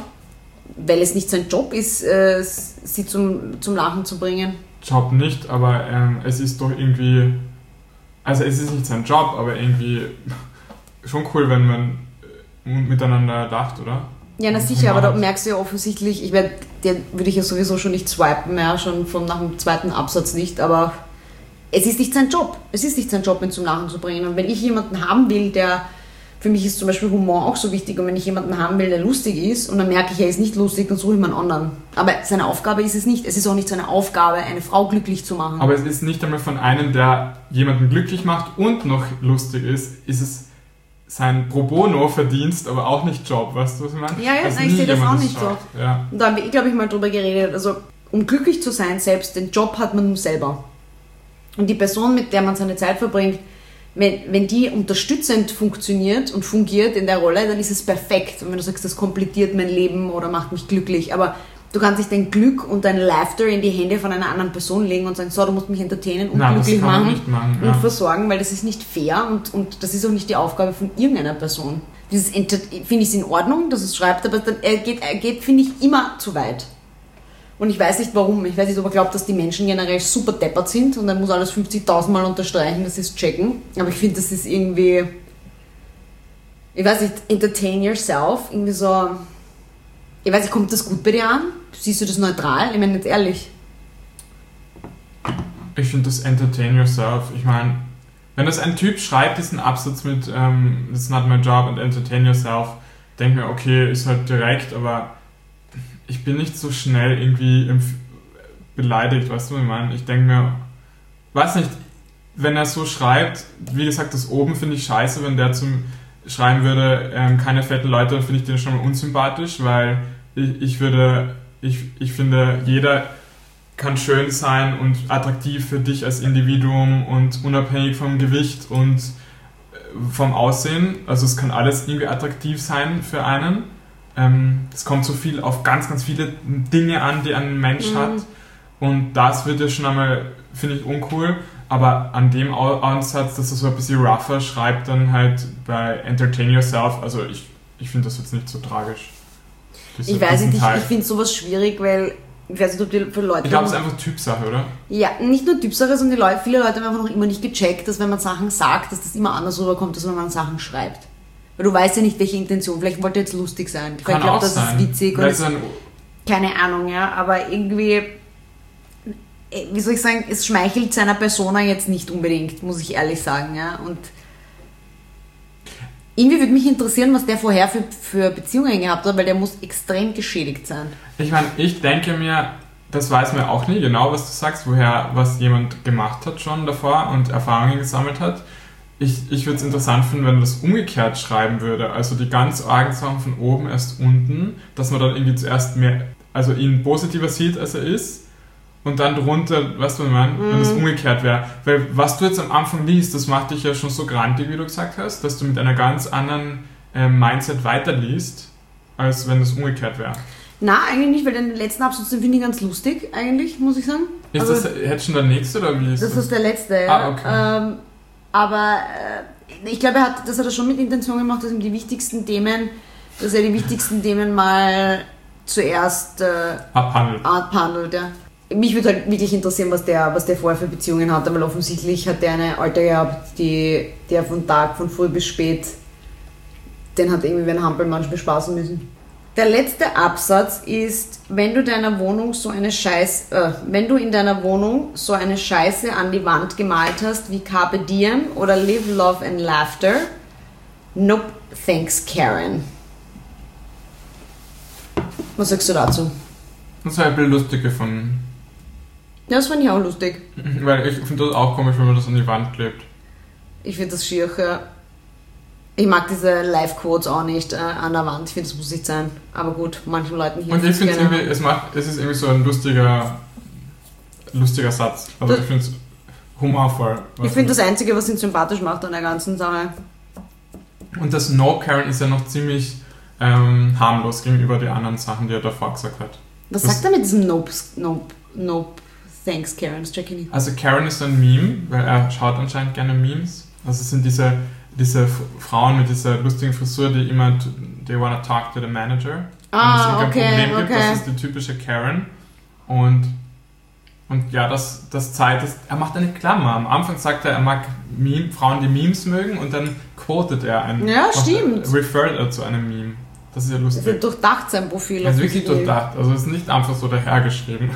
Weil es nicht sein Job ist, äh, sie zum, zum Lachen zu bringen. Job nicht, aber ähm, es ist doch irgendwie... Also es ist nicht sein Job, aber irgendwie schon cool, wenn man miteinander lacht, oder? Ja, na sicher, aber da merkst du ja offensichtlich, ich werde, den würde ich ja sowieso schon nicht swipen mehr, schon von nach dem zweiten Absatz nicht, aber es ist nicht sein Job. Es ist nicht sein Job, ihn zum Lachen zu bringen. Und wenn ich jemanden haben will, der, für mich ist zum Beispiel Humor auch so wichtig, und wenn ich jemanden haben will, der lustig ist, und dann merke ich, er ist nicht lustig, dann suche ich mir einen anderen. Aber seine Aufgabe ist es nicht. Es ist auch nicht seine Aufgabe, eine Frau glücklich zu machen. Aber es ist nicht einmal von einem, der jemanden glücklich macht und noch lustig ist, ist es sein Pro Bono-Verdienst, aber auch nicht Job, weißt du, was ich meine? Ja, ja, also nein, ich sehe das auch nicht so. Ja. Und da haben wir, glaube ich, mal drüber geredet, also um glücklich zu sein selbst, den Job hat man nur selber. Und die Person, mit der man seine Zeit verbringt, wenn, wenn die unterstützend funktioniert und fungiert in der Rolle, dann ist es perfekt. Und wenn du sagst, das komplettiert mein Leben oder macht mich glücklich, aber du kannst nicht dein Glück und dein Laughter in die Hände von einer anderen Person legen und sagen, so, du musst mich entertainen und Nein, glücklich das kann man machen, nicht machen und ja. versorgen, weil das ist nicht fair und, und das ist auch nicht die Aufgabe von irgendeiner Person. Dieses finde ich in Ordnung, dass es schreibt, aber dann, er geht, er geht finde ich, immer zu weit. Und ich weiß nicht warum. Ich weiß nicht, ob er glaubt, dass die Menschen generell super deppert sind und er muss alles fünfzigtausend Mal unterstreichen, dass sie es checken. Aber ich finde, das ist irgendwie, ich weiß nicht, entertain yourself, irgendwie so, ich weiß nicht, kommt das gut bei dir an? Siehst du das neutral? Ich meine, jetzt ehrlich. Ich finde das entertain yourself. Ich meine, wenn das ein Typ schreibt, diesen Absatz mit um, it's not my job and entertain yourself, denke mir, okay, ist halt direkt, aber ich bin nicht so schnell irgendwie beleidigt, weißt du, was ich meine? Ich denke mir, weiß nicht, wenn er so schreibt, wie gesagt, das oben finde ich scheiße, wenn der zum schreiben würde, ähm, keine fetten Leute, finde ich den schon mal unsympathisch, weil ich, ich würde, ich, ich finde, jeder kann schön sein und attraktiv für dich als Individuum und unabhängig vom Gewicht und vom Aussehen, also es kann alles irgendwie attraktiv sein für einen. Es kommt so viel auf ganz, ganz viele Dinge an, die ein Mensch mhm. hat, und das wird ja schon einmal, finde ich, uncool, aber an dem Ansatz, dass er so ein bisschen rougher schreibt, dann halt bei Entertain Yourself, also ich, ich finde das jetzt nicht so tragisch. Diese, ich weiß nicht, ich, ich finde sowas schwierig, weil ich weiß nicht, ob die für Leute... Ich glaube, es ist einfach Typsache, oder? Ja, nicht nur Typsache, sondern die Leute, viele Leute haben einfach noch immer nicht gecheckt, dass wenn man Sachen sagt, dass das immer anders rüberkommt, als wenn man Sachen schreibt. Weil du weißt ja nicht, welche Intention. Vielleicht wollte er jetzt lustig sein. Kann Vielleicht glaubt, das sein. ist witzig. Und es, ein keine Ahnung, ja. Aber irgendwie, wie soll ich sagen, es schmeichelt seiner Persona jetzt nicht unbedingt, muss ich ehrlich sagen, ja. Und irgendwie würde mich interessieren, was der vorher für, für Beziehungen gehabt hat, weil der muss extrem geschädigt sein. Ich meine, ich denke mir, das weiß man auch nie genau, was du sagst, woher was jemand gemacht hat schon davor und Erfahrungen gesammelt hat. Ich, ich würde es interessant finden, wenn man das umgekehrt schreiben würde, also die ganz argen Sachen von oben erst unten, dass man dann irgendwie zuerst mehr, also ihn positiver sieht, als er ist, und dann drunter, weißt du, was ich meine, mm. wenn das umgekehrt wäre. Weil was du jetzt am Anfang liest, das macht dich ja schon so grantig, wie du gesagt hast, dass du mit einer ganz anderen äh, Mindset weiterliest, als wenn das umgekehrt wäre. Na, eigentlich nicht, weil den letzten Absatz den finde ich ganz lustig, eigentlich, muss ich sagen. Ist also, das jetzt schon der nächste, oder wie ist das? Das ist der letzte, ja. Ah, okay. Ähm, aber äh, ich glaube, er hat, das hat er schon mit Intention gemacht, dass ihm die wichtigsten Themen, dass er die wichtigsten Themen mal zuerst äh, abhandelt. abhandelt, ja. mich würde halt wirklich interessieren, was der, was der vorher für Beziehungen hat, weil offensichtlich hat der eine Alte gehabt, die der von Tag, von früh bis spät, den hat irgendwie wie ein Hampelmann bespaßen müssen. Der letzte Absatz ist, wenn du deiner Wohnung so eine Scheiß, äh, wenn du in deiner Wohnung so eine Scheiße an die Wand gemalt hast wie Carpe Diem oder Live, Love and Laughter, nope, thanks Karen. Was sagst du dazu? Das war ein bisschen lustig gefunden. Ja, das fand ich auch lustig. Weil ich finde das auch komisch, wenn man das an die Wand klebt. Ich finde das schier, ja. Ich mag diese Live-Quotes auch nicht äh, an der Wand. Ich finde, das muss nicht sein. Aber gut, manchen Leuten hier. Und ich finde es irgendwie, es, macht, es ist irgendwie so ein lustiger, lustiger Satz. Also das, ich finde es humorvoll. Ich finde das Einzige, was ihn sympathisch macht an der ganzen Sache. Und das No Karen ist ja noch ziemlich ähm, harmlos gegenüber den anderen Sachen, die er davor gesagt hat. Was das, sagt er mit diesem Nope, Nope, Nope, Thanks Karen? Das check ich nicht. Also Karen ist ein Meme, weil er schaut anscheinend gerne Memes. Also es sind diese... diese Frauen mit dieser lustigen Frisur, die immer they wanna talk to the manager. Ah, und es okay, Problem gibt, okay. Das ist die typische Karen. Und, und ja, das, das zeigt, dass, er macht eine Klammer. Am Anfang sagt er, er mag Meme, Frauen, die Memes mögen, und dann quotet er ein. Ja, stimmt. Referred er zu einem Meme. Das ist ja lustig. Das ist durchdacht, sein Profil. Das ist wirklich durchdacht. Also es ist nicht einfach so dahergeschrieben.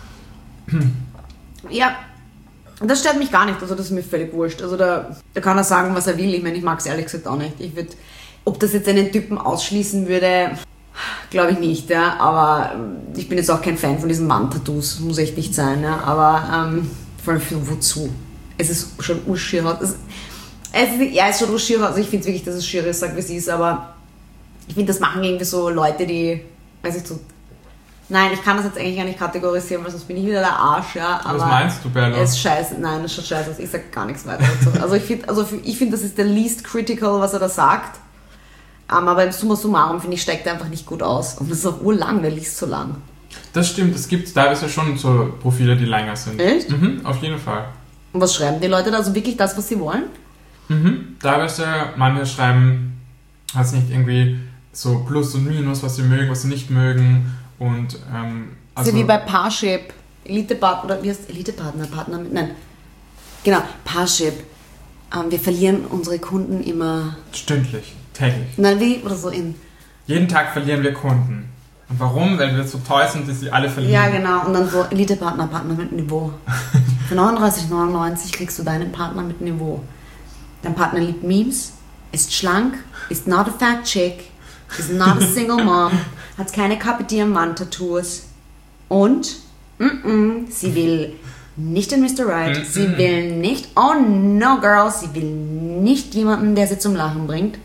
Ja. Das stört mich gar nicht, also das ist mir völlig wurscht. Also da, da kann er sagen, was er will. Ich meine, ich mag es ehrlich gesagt auch nicht. Ich würde, ob das jetzt einen Typen ausschließen würde, glaube ich nicht, ja. Aber ich bin jetzt auch kein Fan von diesen Mann-Tattoos, muss echt nicht sein, ja. Aber ähm, vor allem für wozu? Es ist schon urschier. Es, es ist, ja, es ist schon urschier. Also ich finde es wirklich, dass es schier ist, sag wie es ist. Aber ich finde, das machen irgendwie so Leute, die, weiß ich so. Nein, ich kann das jetzt eigentlich gar nicht kategorisieren, weil sonst bin ich wieder der Arsch, ja. Aber was meinst du, Bella? Es ist scheiße. Nein, es ist scheiße. Ich sag gar nichts weiter dazu. Also ich finde, also ich find, das ist der least critical, was er da sagt. Um, aber im Summa Summarum, finde ich, steigt er einfach nicht gut aus. Und das ist auch urlang, der liest so lang. Das stimmt, es gibt teilweise schon so Profile, die länger sind. Echt? Mhm, auf jeden Fall. Und was schreiben die Leute da? Also wirklich das, was sie wollen? Mhm, teilweise, manche schreiben, also nicht irgendwie so Plus und Minus, was sie mögen, was sie nicht mögen. Und, ähm, also ist ja wie bei Parship, Elite-Partner, oder wie heißt Elite-Partner, Partner, nein, genau, Parship. Ähm, wir verlieren unsere Kunden immer... Stündlich, täglich. Nein, wie, oder so in... Jeden Tag verlieren wir Kunden. Und warum? Weil wir so teuer sind, dass sie alle verlieren. Ja, genau, und dann so Elite-Partner, Partner mit Niveau. Für neununddreißig neunundneunzig kriegst du deinen Partner mit Niveau. Dein Partner liebt Memes, ist schlank, ist not a fat chick, is not a single mom, hat keine Carpe Diem Wand-Tattoos und mm -mm, sie will nicht den Mister Right, mm -mm. sie will nicht, oh no girl, sie will nicht jemanden, der sie zum Lachen bringt.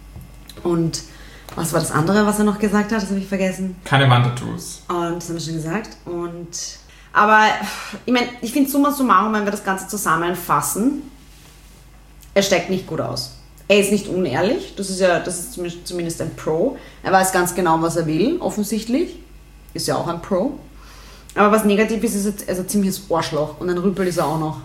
Und was war das andere, was er noch gesagt hat? Das habe ich vergessen. Keine Wand-Tattoos. Und das haben wir schon gesagt. Und, aber ich meine, ich finde summa summarum, wenn wir das Ganze zusammenfassen, er steigt nicht gut aus. Er ist nicht unehrlich, das ist ja, das ist zumindest ein Pro. Er weiß ganz genau, was er will, offensichtlich. Ist ja auch ein Pro. Aber was negativ ist, ist er ist ein ziemliches Arschloch und ein Rüpel ist er auch noch.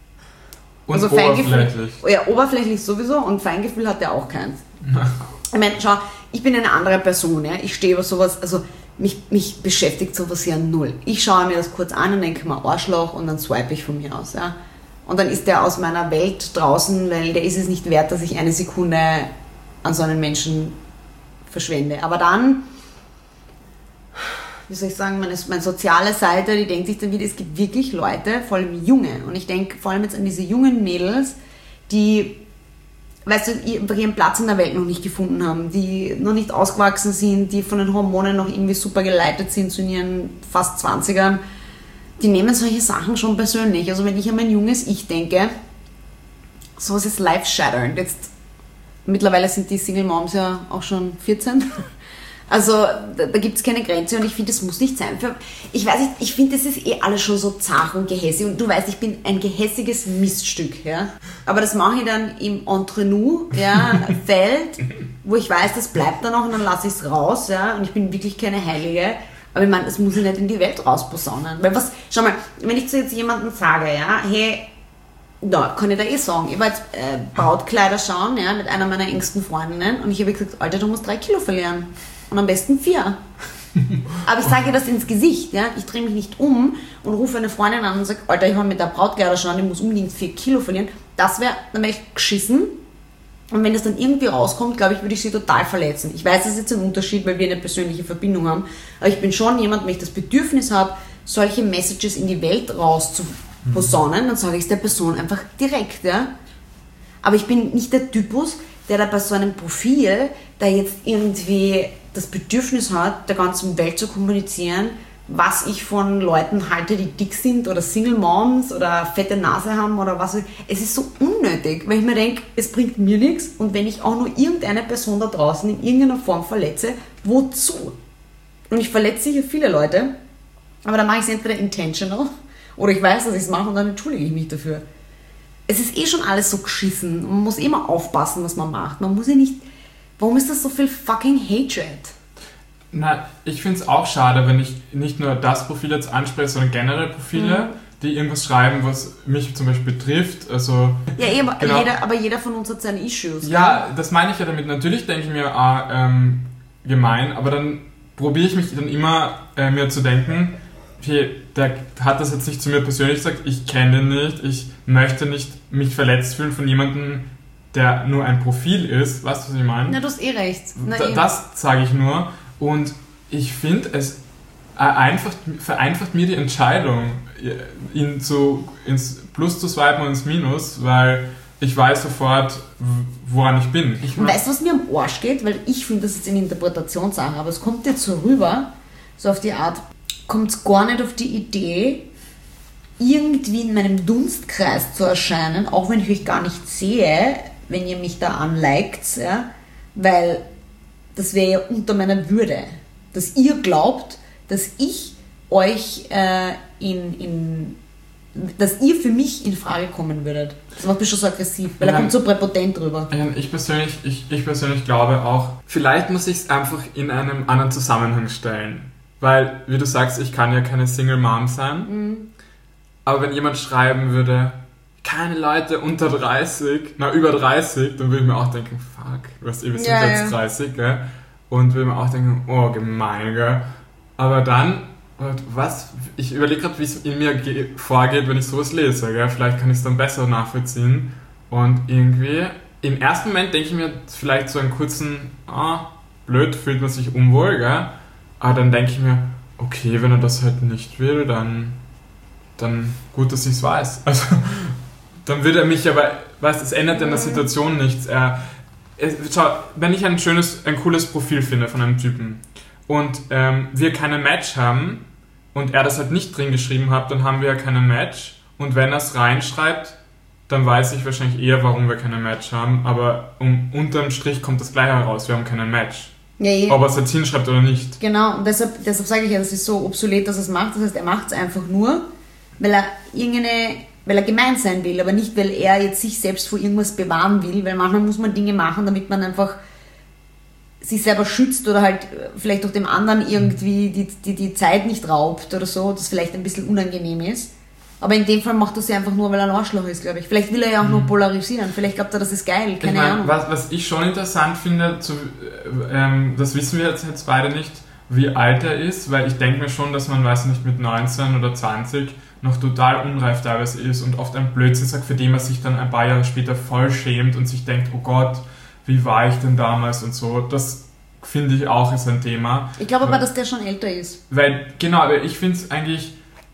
Und also oberflächlich. Ja, oberflächlich sowieso und Feingefühl hat er auch keins. Ich meine, schau, ich bin eine andere Person, ja. Ich stehe über sowas, also mich, mich beschäftigt sowas ja null. Ich schaue mir das kurz an und denke mir Arschloch und dann swipe ich von mir aus, ja. Und dann ist der aus meiner Welt draußen, weil der ist es nicht wert, dass ich eine Sekunde an so einen Menschen verschwende. Aber dann, wie soll ich sagen, meine, meine soziale Seite, die denkt sich dann wieder, es gibt wirklich Leute, vor allem Junge. Und ich denke vor allem jetzt an diese jungen Mädels, die, weißt du, ihren Platz in der Welt noch nicht gefunden haben, die noch nicht ausgewachsen sind, die von den Hormonen noch irgendwie super geleitet sind zu ihren fast zwanzigern. Die nehmen solche Sachen schon persönlich. Also wenn ich an mein junges Ich denke, so ist es life-shatternd. Jetzt, mittlerweile sind die Single Moms ja auch schon vierzehn. Also da, da gibt es keine Grenze und ich finde, das muss nicht sein. Für, ich weiß nicht, ich finde, das ist eh alles schon so zart und gehässig. Und du weißt, ich bin ein gehässiges Miststück. Ja? Aber das mache ich dann im Entre-nous, ja, Feld, wo ich weiß, das bleibt dann auch und dann lasse ich es raus. Ja? Und ich bin wirklich keine Heilige. Aber ich meine, das muss ich nicht in die Welt rausposaunen. Weil was, schau mal, wenn ich zu jetzt jemandem sage, ja, hey, da kann ich da eh sagen, ich war jetzt äh, Brautkleider schauen, ja, mit einer meiner engsten Freundinnen und ich habe gesagt, Alter, du musst drei Kilo verlieren. Und am besten vier. Aber ich sage ihr das ins Gesicht, ja. Ich drehe mich nicht um und rufe eine Freundin an und sage, Alter, ich habe mit der Brautkleider schon, ich muss unbedingt vier Kilo verlieren. Das wäre, dann wäre ich geschissen. Und wenn das dann irgendwie rauskommt, glaube ich, würde ich sie total verletzen. Ich weiß, das ist jetzt ein Unterschied, weil wir eine persönliche Verbindung haben. Aber ich bin schon jemand, wenn ich das Bedürfnis habe, solche Messages in die Welt rauszuposaunen, mhm. dann sage ich es der Person einfach direkt, ja. Aber ich bin nicht der Typus, der da bei so einem Profil, der jetzt irgendwie das Bedürfnis hat, der ganzen Welt zu kommunizieren, was ich von Leuten halte, die dick sind oder Single Moms oder fette Nase haben oder was. Es ist so unnötig, weil ich mir denke, es bringt mir nichts und wenn ich auch nur irgendeine Person da draußen in irgendeiner Form verletze, wozu? Und ich verletze sicher viele Leute, aber dann mache ich es entweder intentional oder ich weiß, dass ich es mache und dann entschuldige ich mich dafür. Es ist eh schon alles so geschissen. Man muss eh mal aufpassen, was man macht. Man muss ja nicht... Warum ist das so viel fucking Hatred? Na, ich finde es auch schade, wenn ich nicht nur das Profil jetzt anspreche, sondern generell Profile, mhm. die irgendwas schreiben, was mich zum Beispiel betrifft. Also, ja, eh, aber, genau. jeder, aber jeder von uns hat seine Issues. Ja, das meine ich ja damit. Natürlich denke ich mir, ah, ähm, gemein, aber dann probiere ich mich dann immer, äh, mir zu denken, okay, der hat das jetzt nicht zu mir persönlich gesagt, ich kenne den nicht, ich möchte nicht mich verletzt fühlen von jemandem, der nur ein Profil ist, weißt du, was ich meine? Na, du hast eh recht. Na, da, das sage ich nur und ich finde, es vereinfacht, vereinfacht mir die Entscheidung, ihn zu, ins Plus zu swipen und ins Minus, weil ich weiß sofort, woran ich bin. Ich mein, weißt du, was mir am Arsch geht? Weil ich finde, das ist eine Interpretationssache, aber es kommt jetzt so rüber, so auf die Art, kommt es gar nicht auf die Idee, irgendwie in meinem Dunstkreis zu erscheinen, auch wenn ich euch gar nicht sehe, wenn ihr mich da anliked, ja, weil das wäre ja unter meiner Würde, dass ihr glaubt, dass ich euch äh, in, in dass ihr für mich in Frage kommen würdet. Das macht mich schon so aggressiv, weil er kommt so präpotent drüber. Ich persönlich, ich, ich persönlich glaube auch, vielleicht muss ich es einfach in einem anderen Zusammenhang stellen. Weil, wie du sagst, ich kann ja keine Single Mom sein. Mhm. Aber wenn jemand schreiben würde, keine Leute unter dreißig, na über dreißig, dann würde ich mir auch denken, fuck, was ihr, wir sind ja, jetzt ja. dreißig, gell? Und würde mir auch denken, oh, gemein, gell? Aber dann, was, ich überlege gerade, wie es in mir ge- vorgeht, wenn ich sowas lese, gell? Vielleicht kann ich es dann besser nachvollziehen. Und irgendwie, im ersten Moment denke ich mir vielleicht so einen kurzen, ah, blöd, fühlt man sich unwohl, gell? Aber dann denke ich mir, okay, wenn er das halt nicht will, dann, dann gut, dass ich es weiß. Also, dann würde er mich aber, weißt, es ändert in der Situation nichts. Er, er, schau, wenn ich ein schönes, ein cooles Profil finde von einem Typen und ähm, wir keinen Match haben und er das halt nicht drin geschrieben hat, dann haben wir ja keinen Match. Und wenn er es reinschreibt, dann weiß ich wahrscheinlich eher, warum wir keinen Match haben. Aber um, unterm Strich kommt das gleiche heraus, wir haben keinen Match. Ja, ja. Ob er es jetzt hinschreibt oder nicht. Genau, und deshalb, deshalb sage ich ja, das ist so obsolet, dass er es macht. Das heißt, er macht es einfach nur, weil er irgendeine, weil er gemein sein will, aber nicht, weil er jetzt sich selbst vor irgendwas bewahren will, weil manchmal muss man Dinge machen, damit man einfach sich selber schützt oder halt vielleicht auch dem anderen irgendwie die, die, die Zeit nicht raubt oder so, das vielleicht ein bisschen unangenehm ist. Aber in dem Fall macht er es ja einfach nur, weil er ein Arschloch ist, glaube ich. Vielleicht will er ja auch mhm. nur polarisieren. Vielleicht glaubt er, das ist geil. Keine ich mein, Ahnung. Was, was ich schon interessant finde, zu, ähm, das wissen wir jetzt, jetzt beide nicht, wie alt er ist, weil ich denke mir schon, dass man, weiß nicht, mit neunzehn oder zwanzig noch total unreif teilweise ist und oft ein Blödsinn sagt, für den man sich dann ein paar Jahre später voll schämt und sich denkt, oh Gott, wie war ich denn damals und so. Das finde ich auch ist ein Thema. Ich glaube aber, dass der schon älter ist. Weil, genau, aber ich finde es eigentlich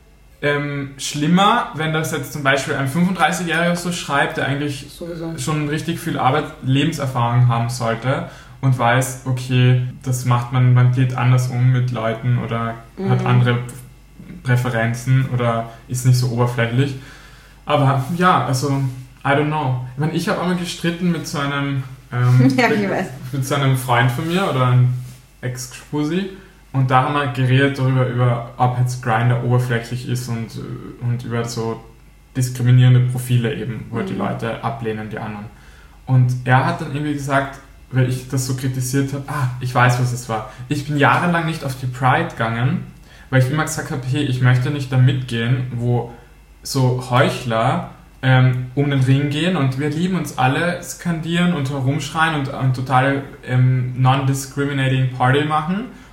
Ähm, schlimmer, wenn das jetzt zum Beispiel ein fünfunddreißigjähriger so schreibt, der eigentlich Sowieso. schon richtig viel Arbeit, Lebenserfahrung haben sollte und weiß, okay, das macht man, man geht anders um mit Leuten oder mhm. hat andere Präferenzen oder ist nicht so oberflächlich. Aber ja, also, I don't know. Ich meine, ich habe einmal gestritten mit so einem, ähm, ja, ich weiß. mit so einem Freund von mir oder einem Ex-Spusi. Und da haben wir geredet darüber, über, ob jetzt Grindr oberflächlich ist und, und über so diskriminierende Profile eben, wo mhm. die Leute ablehnen, die anderen. Und er hat dann irgendwie gesagt, weil ich das so kritisiert habe, ah, ich weiß, was es war. Ich bin jahrelang nicht auf die Pride gegangen, weil ich immer gesagt habe, hey, ich möchte nicht da mitgehen, wo so Heuchler ähm, um den Ring gehen und wir lieben uns alle skandieren und herumschreien und eine totale ähm, non-discriminating Party machen.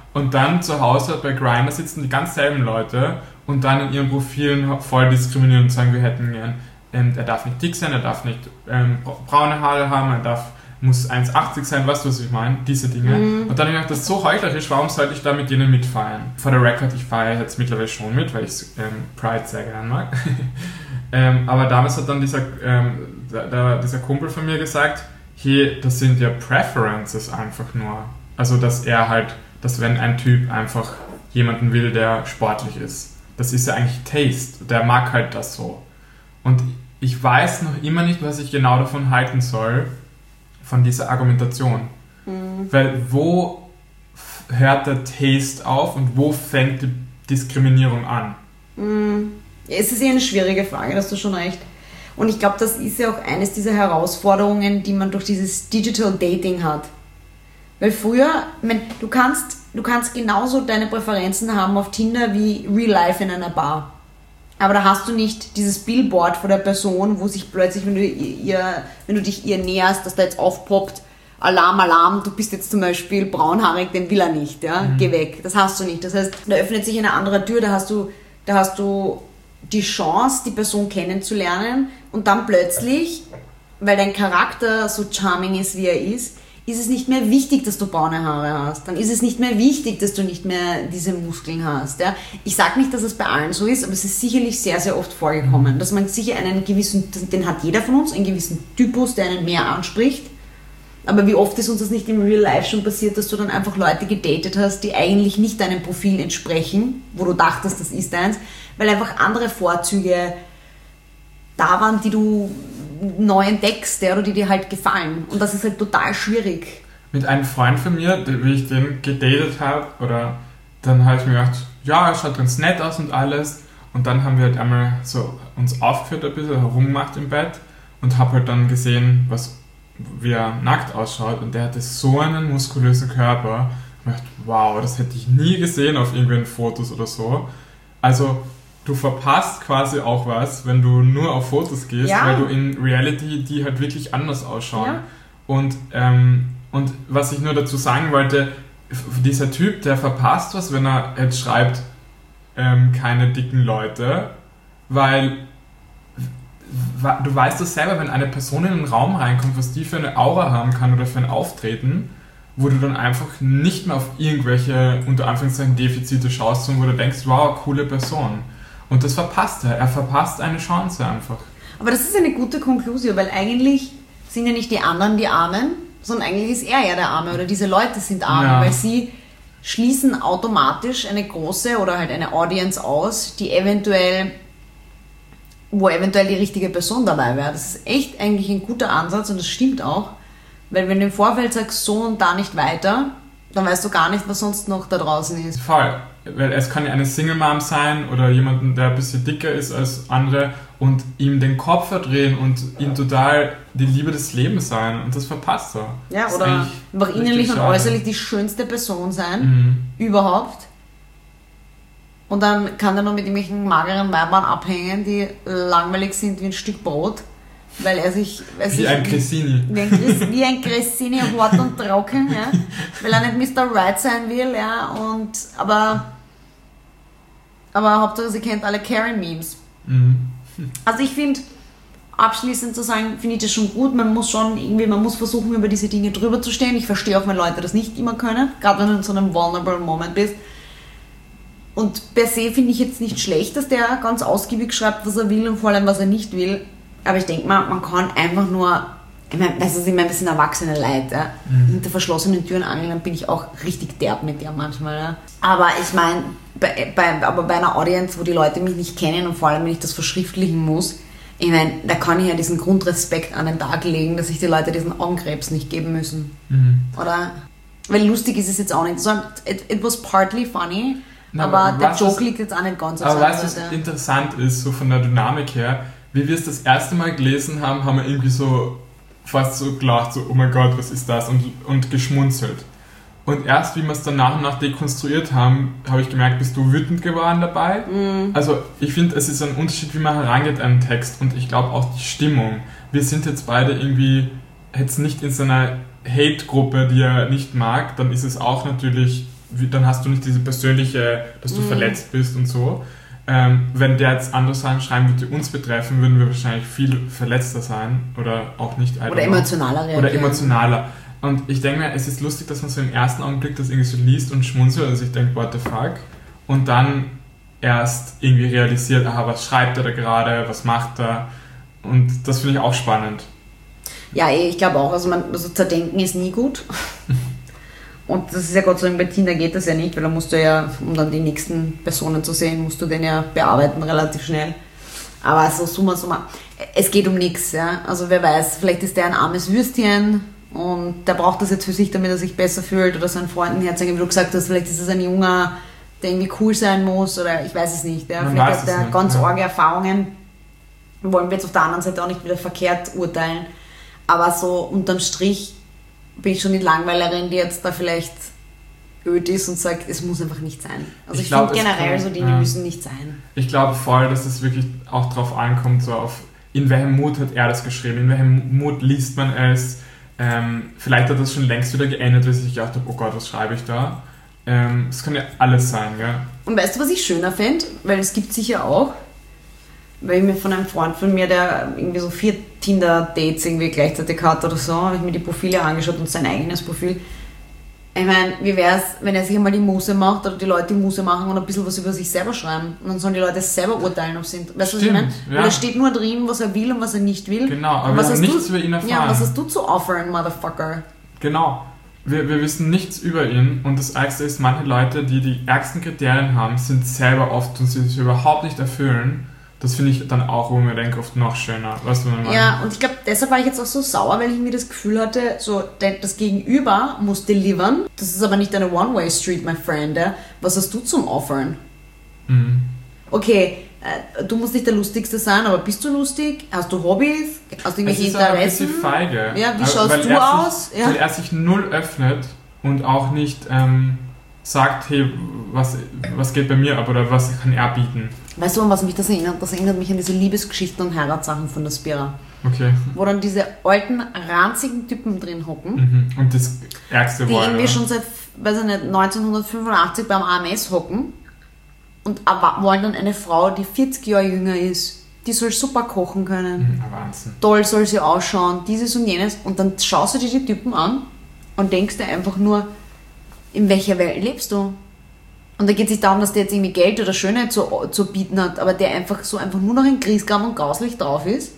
Und dann zu Hause bei Grindr sitzen die ganz selben Leute und dann in ihren Profilen voll diskriminieren und sagen, wir hätten gern, ähm, er darf nicht dick sein, er darf nicht ähm, braune Haare haben, er darf, muss eins achtzig sein, weißt du, was ich meine? Diese Dinge. Mhm. Und dann habe ich gedacht, das ist so heuchlerisch, warum sollte ich da mit denen mitfeiern? For the record, ich feiere jetzt mittlerweile schon mit, weil ich ähm, Pride sehr gerne mag. ähm, aber damals hat dann dieser, ähm, der, der, dieser Kumpel von mir gesagt, hey, das sind ja Preferences einfach nur. Also, dass er halt, dass wenn ein Typ einfach jemanden will, der sportlich ist, das ist ja eigentlich Taste, der mag halt das so. Und ich weiß noch immer nicht, was ich genau davon halten soll, von dieser Argumentation. Mhm. Weil wo hört der Taste auf und wo fängt die Diskriminierung an? Mhm. Ja, es ist eh eine schwierige Frage, da hast du schon recht. Und ich glaube, das ist ja auch eines dieser Herausforderungen, die man durch dieses Digital Dating hat. Weil früher, ich meine, du kannst, du kannst genauso deine Präferenzen haben auf Tinder wie Real Life in einer Bar. Aber da hast du nicht dieses Billboard vor der Person, wo sich plötzlich, wenn du, ihr, wenn du dich ihr näherst, dass da jetzt aufpoppt, Alarm, Alarm, du bist jetzt zum Beispiel braunhaarig, den will er nicht, ja, mhm. Geh weg. Das hast du nicht. Das heißt, da öffnet sich eine andere Tür, da hast du, da hast du die Chance, die Person kennenzulernen und dann plötzlich, weil dein Charakter so charming ist, wie er ist, ist es nicht mehr wichtig, dass du braune Haare hast. Dann ist es nicht mehr wichtig, dass du nicht mehr diese Muskeln hast. Ja? Ich sage nicht, dass es bei allen so ist, aber es ist sicherlich sehr, sehr oft vorgekommen, dass man sicher einen gewissen, den hat jeder von uns, einen gewissen Typus, der einen mehr anspricht. Aber wie oft ist uns das nicht im Real Life schon passiert, dass du dann einfach Leute gedatet hast, die eigentlich nicht deinem Profil entsprechen, wo du dachtest, das ist deins, weil einfach andere Vorzüge da waren, die du neu entdeckst, ja, oder die dir halt gefallen. Und das ist halt total schwierig. Mit einem Freund von mir, wie ich den gedatet habe, oder dann habe ich mir gedacht, ja, er schaut ganz nett aus und alles. Und dann haben wir halt einmal so uns aufgeführt ein bisschen, herumgemacht im Bett und habe halt dann gesehen, was, wie er nackt ausschaut. Und der hatte so einen muskulösen Körper. Ich dachte, wow, das hätte ich nie gesehen auf irgendwelchen Fotos oder so. Also du verpasst quasi auch was, wenn du nur auf Fotos gehst, ja. Weil du in Reality die halt wirklich anders ausschauen. Ja. Und, ähm, und was ich nur dazu sagen wollte, dieser Typ, der verpasst was, wenn er jetzt schreibt, ähm, keine dicken Leute, weil du weißt das selber, wenn eine Person in einen Raum reinkommt, was die für eine Aura haben kann oder für ein Auftreten, wo du dann einfach nicht mehr auf irgendwelche, unter Anführungszeichen, Defizite schaust, sondern wo du denkst, wow, coole Person. Und das verpasst er. Er verpasst eine Chance einfach. Aber das ist eine gute Konklusion, weil eigentlich sind ja nicht die anderen die Armen, sondern eigentlich ist er ja der Arme oder diese Leute sind arm, ja. Weil sie schließen automatisch eine große oder halt eine Audience aus, die eventuell, wo eventuell die richtige Person dabei wäre. Das ist echt eigentlich ein guter Ansatz und das stimmt auch, weil wenn du im Vorfeld sagst, so und da nicht weiter, dann weißt du gar nicht, was sonst noch da draußen ist. Voll. Weil es kann ja eine Single-Mom sein oder jemanden, der ein bisschen dicker ist als andere und ihm den Kopf verdrehen und ihm total die Liebe des Lebens sein und das verpasst er. Ja, das oder einfach innerlich und äußerlich die schönste Person sein, mhm. überhaupt. Und dann kann er noch mit irgendwelchen mageren Weibern abhängen, die langweilig sind wie ein Stück Brot. Weil er sich... Weiß wie, ich, ein Cressini. Wie ein Cressini. Wie ein Cressini, hart und trocken, ja. Weil er nicht Mister Right sein will, ja. Und, aber, aber Hauptsache, sie kennt alle Karen-Memes. Mhm. Also ich finde, abschließend zu sagen, finde ich das schon gut. Man muss schon irgendwie, man muss versuchen, über diese Dinge drüber zu stehen. Ich verstehe auch, wenn Leute das nicht immer können. Gerade wenn du in so einem vulnerable Moment bist. Und per se finde ich jetzt nicht schlecht, dass der ganz ausgiebig schreibt, was er will und vor allem, was er nicht will. Aber ich denke mal, man kann einfach nur, ich meine, weißt du, ich meine, wir sind erwachsene Leute, ja? Mhm. Hinter verschlossenen Türen angeln, dann bin ich auch richtig derb mit dir manchmal. Ja? Aber ich meine, bei, bei, aber bei einer Audience, wo die Leute mich nicht kennen und vor allem, wenn ich das verschriftlichen muss, ich meine, da kann ich ja diesen Grundrespekt an den Tag legen, dass sich die Leute diesen Augenkrebs nicht geben müssen. Mhm. Oder? Weil lustig ist es jetzt auch nicht. So, it, it was partly funny, Na, aber, aber der Joke was, liegt jetzt auch nicht ganz auf Aber weißt du, was interessant ist, so von der Dynamik her, wie wir es das erste Mal gelesen haben, haben wir irgendwie so fast so gelacht, so, oh mein Gott, was ist das? Und, und geschmunzelt. Und erst, wie wir es dann nach und nach dekonstruiert haben, habe ich gemerkt, bist du wütend geworden dabei? Mm. Also ich finde, es ist ein Unterschied, wie man herangeht an einen Text und ich glaube auch die Stimmung. Wir sind jetzt beide irgendwie jetzt nicht in so einer Hate-Gruppe, die er nicht mag, dann ist es auch natürlich wie, dann hast du nicht diese persönliche, dass du Mhm. verletzt bist und so. Ähm, wenn der jetzt andere Sachen schreiben würde, die uns betreffen, würden wir wahrscheinlich viel verletzter sein oder auch nicht. I don't Oder know. emotionaler reagieren. Oder emotionaler. Und ich denke mir, es ist lustig, dass man so im ersten Augenblick das irgendwie so liest und schmunzelt und sich denkt, what the fuck? Und dann erst irgendwie realisiert, aha, was schreibt er da gerade, was macht er? Und das finde ich auch spannend. Ja, ich glaube auch. Also, man, also zerdenken ist nie gut. Und das ist ja Gott sei Dank bei Tinder geht das ja nicht, weil da musst du ja, um dann die nächsten Personen zu sehen, musst du den ja bearbeiten relativ schnell. Aber so summa summa, es geht um nichts, ja. Also wer weiß, vielleicht ist der ein armes Würstchen und der braucht das jetzt für sich, damit er sich besser fühlt oder seinen Freunden herzeigen, wie du gesagt hast, vielleicht ist es ein Junger, der irgendwie cool sein muss oder ich weiß es nicht. Ja. Man Vielleicht weiß hat es der nicht, ganz ja. arge Erfahrungen, wollen wir jetzt auf der anderen Seite auch nicht wieder verkehrt urteilen. Aber so unterm Strich bin ich schon die Langweilerin, die jetzt da vielleicht öd ist und sagt, es muss einfach nicht sein. Also Ich ich, glaub, finde es generell kann- so Dinge ja. müssen nicht sein. Ich glaube voll, dass es wirklich auch drauf ankommt, so auf in welchem Mut hat er das geschrieben, in welchem Mut liest man es. Ähm, vielleicht hat das schon längst wieder geändert, weil ich sich gedacht habe, oh Gott, was schreibe ich da? Ähm, es kann ja alles sein, gell? Und weißt du, was ich schöner fände? Weil es gibt sicher auch, weil ich mir von einem Freund von mir, der irgendwie so vier Tinder-Dates irgendwie gleichzeitig hat oder so, habe ich mir die Profile angeschaut und sein eigenes Profil. Ich meine, wie wäre es, wenn er sich einmal die Muße macht oder die Leute die Muße machen und ein bisschen was über sich selber schreiben und dann sollen die Leute selber urteilen, ob sie sind. Weißt du, was ich meine? Stimmt, ja. Weil da steht nur drin, was er will und was er nicht will. Genau, aber Und wir was haben hast nichts du, über ihn erfahren. Ja, was hast du zu offern, Motherfucker? Genau. Wir, wir wissen nichts über ihn und das Ärgste ist, manche Leute, die die ärgsten Kriterien haben, sind selber oft und sie sich überhaupt nicht erfüllen. Das finde ich dann auch, wo mir denke, oft noch schöner. Weißt du, was ich meine? Ja, und ich glaube, deshalb war ich jetzt auch so sauer, weil ich mir das Gefühl hatte, so das Gegenüber muss delivern. Das ist aber nicht eine One-Way-Street, my friend. Ja? Was hast du zum Offern? Mhm. Okay, äh, du musst nicht der Lustigste sein, aber bist du lustig? Hast du Hobbys? Hast du Es irgendwelche ist aber ein Interessen? bisschen feige. Ja, wie Aber schaust weil du er aus? Sich, Ja. Weil er sich null öffnet und auch nicht ähm, sagt, hey, was, was geht bei mir ab oder was kann er bieten. Weißt du, an was mich das erinnert? Das erinnert mich an diese Liebesgeschichten und Heiratssachen von der Spira. Okay. Wo dann diese alten, ranzigen Typen drin hocken, Mhm. Und das Ärgste die war, irgendwie ja. schon seit, weiß ich nicht, neunzehnhundertfünfundachtzig beim A M S hocken und erwa- wollen dann eine Frau, die vierzig Jahre jünger ist, die soll super kochen können, Mhm, Wahnsinn. toll soll sie ausschauen, dieses und jenes. Und dann schaust du dir die Typen an und denkst dir einfach nur, in welcher Welt lebst du? Und da geht es nicht darum, dass der jetzt irgendwie Geld oder Schönheit zu, zu bieten hat, aber der einfach so einfach nur noch in Griesgram und grauslich drauf ist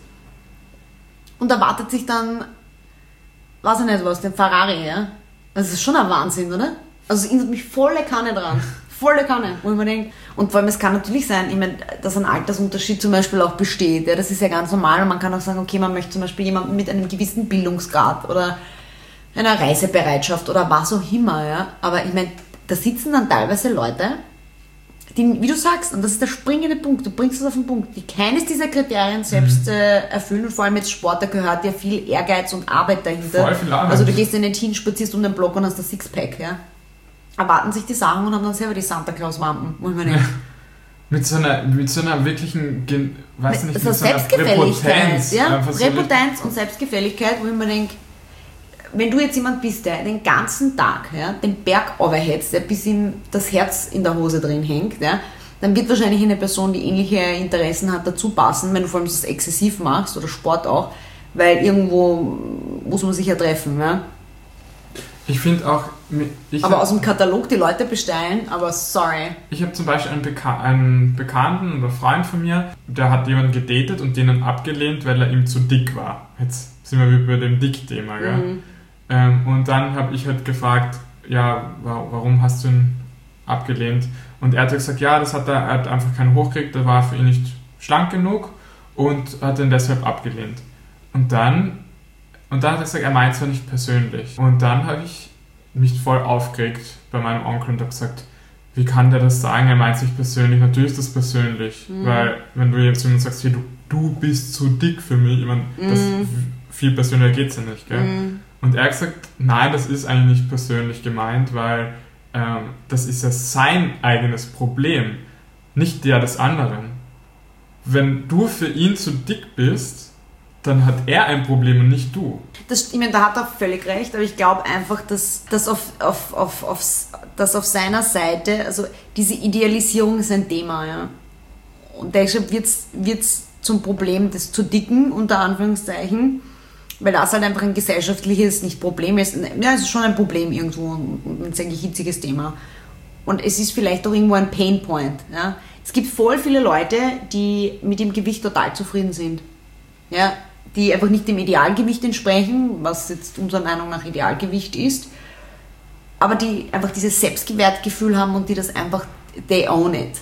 und erwartet sich dann, weiß ich nicht was, den Ferrari, ja? Das ist schon ein Wahnsinn, oder? Also es erinnert mich volle Kanne dran. Volle Kanne, wo ich mir denke. Und vor allem, es kann natürlich sein, ich meine, dass ein Altersunterschied zum Beispiel auch besteht. Ja? Das ist ja ganz normal und man kann auch sagen, okay, man möchte zum Beispiel jemanden mit einem gewissen Bildungsgrad oder einer Reisebereitschaft oder was auch immer, ja. Aber ich meine, da sitzen dann teilweise Leute, die, wie du sagst, und das ist der springende Punkt, du bringst es auf den Punkt, die keines dieser Kriterien selbst Mhm. äh, erfüllen und vor allem jetzt Sport, da gehört ja viel Ehrgeiz und Arbeit dahinter. Voll viel Arbeit. Also du gehst in den Teen, spazierst um den Block und hast das Sixpack, ja. Erwarten sich die Sachen und haben dann selber die Santa Claus-Wampen, muss man denken. Mit so einer, mit so einer wirklichen, Gen- weiß nicht, Also mit so einer Selbstgefälligkeit, Präpotenz. ja? Einfach so Präpotenz und Selbstgefälligkeit, wo ich mir denke, wenn du jetzt jemand bist, der den ganzen Tag ja, den Berg runterhetzt, der bis ihm das Herz in der Hose drin hängt, ja, dann wird wahrscheinlich eine Person, die ähnliche Interessen hat, dazu passen, wenn du vor allem das exzessiv machst oder Sport auch, weil irgendwo muss man sich ja treffen. Ja. Ich finde auch, ich Aber hab- aus dem Katalog die Leute bestellen, aber sorry. Ich habe zum Beispiel einen, Beka einen Bekannten oder Freund von mir, der hat jemanden gedatet und den dann abgelehnt, weil er ihm zu dick war. Jetzt sind wir wieder bei dem Dick-Thema, gell? Mhm. Ähm, und dann habe ich halt gefragt, ja, wa- warum hast du ihn abgelehnt? Und er hat gesagt, ja, das hat er, er hat einfach keinen hochgekriegt, der war für ihn nicht schlank genug und hat ihn deshalb abgelehnt. Und dann, und dann hat er gesagt, er meint es zwar nicht persönlich. Und dann habe ich mich voll aufgeregt bei meinem Onkel und habe gesagt, wie kann der das sagen? Er meint es nicht persönlich. Natürlich ist das persönlich. Mhm. Weil wenn du jetzt jemand sagst, hey, du, du bist zu dick für mich, ich meine, das Mhm. viel persönlicher geht es ja nicht, gell? Mhm. Und er hat gesagt, nein, das ist eigentlich nicht persönlich gemeint, weil ähm, das ist ja sein eigenes Problem, nicht der des anderen. Wenn du für ihn zu dick bist, dann hat er ein Problem und nicht du. Das, ich meine, da hat er völlig recht, aber ich glaube einfach, dass, dass, auf, auf, auf, auf, dass auf seiner Seite, also diese Idealisierung ist ein Thema, ja. Und deshalb wird es zum Problem des zu dicken, unter Anführungszeichen, weil das halt einfach ein gesellschaftliches, nicht Problem ist, ja, es ist schon ein Problem irgendwo und ein sehr hitziges Thema. Und es ist vielleicht auch irgendwo ein Painpoint, ja. Es gibt voll viele Leute, die mit dem Gewicht total zufrieden sind, ja, die einfach nicht dem Idealgewicht entsprechen, was jetzt unserer Meinung nach Idealgewicht ist, aber die einfach dieses Selbstwertgefühl haben und die das einfach, they own it.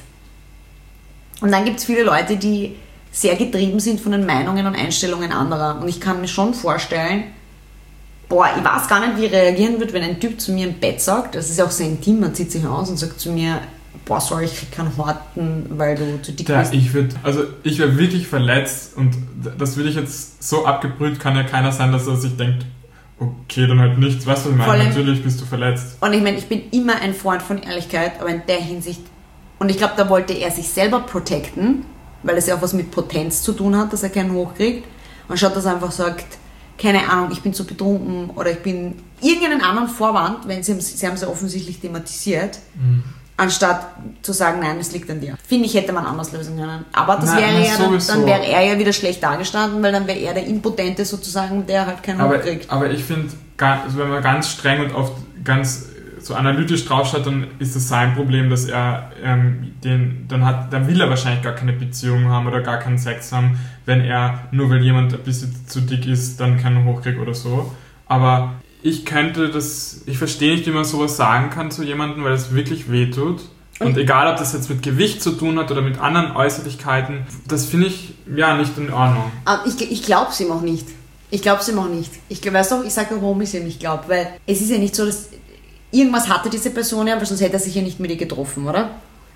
Und dann gibt es viele Leute, die sehr getrieben sind von den Meinungen und Einstellungen anderer. Und ich kann mir schon vorstellen, boah, ich weiß gar nicht, wie ich reagieren würde, wenn ein Typ zu mir im Bett sagt, das ist ja auch sehr intim, man zieht sich aus und sagt zu mir, boah, sorry, ich krieg keinen Horten, weil du zu dick ja, bist. Ich würd, also ich wäre wirklich verletzt und das würde ich jetzt so abgebrüht, kann ja keiner sein, dass er sich denkt, okay, dann halt nichts, weißt du, was ich meine? Natürlich bist du verletzt. Und ich meine, ich bin immer ein Freund von Ehrlichkeit, aber in der Hinsicht, und ich glaube, da wollte er sich selber protecten, weil es ja auch was mit Potenz zu tun hat, dass er keinen hochkriegt, anstatt dass er einfach sagt, keine Ahnung, ich bin zu betrunken oder ich bin irgendeinen anderen Vorwand, wenn sie, sie haben es ja offensichtlich thematisiert, mhm. anstatt zu sagen, nein, es liegt an dir. Finde ich, hätte man anders lösen können. Aber das nein, wäre ja dann, dann wäre er ja wieder schlecht dargestanden, weil dann wäre er der Impotente sozusagen, der halt keinen aber, hochkriegt. Aber ich finde, also wenn man ganz streng und oft ganz so analytisch draufschaut, dann ist es sein Problem, dass er ähm, den, dann hat, dann will er wahrscheinlich gar keine Beziehung haben oder gar keinen Sex haben, wenn er, nur weil jemand ein bisschen zu dick ist, dann keinen hochkriegt oder so. Aber ich könnte das, ich verstehe nicht, wie man sowas sagen kann zu jemandem, weil es wirklich wehtut. Und egal, ob das jetzt mit Gewicht zu tun hat oder mit anderen Äußerlichkeiten, das finde ich, ja, nicht in Ordnung. Ich, ich glaube es ihm auch nicht. Ich glaube es ihm auch nicht. Ich weiß auch, ich sage auch, warum ich es ihm nicht glaube, weil es ist ja nicht so, dass irgendwas hatte diese Person ja, weil sonst hätte er sich ja nicht mit ihr getroffen, oder?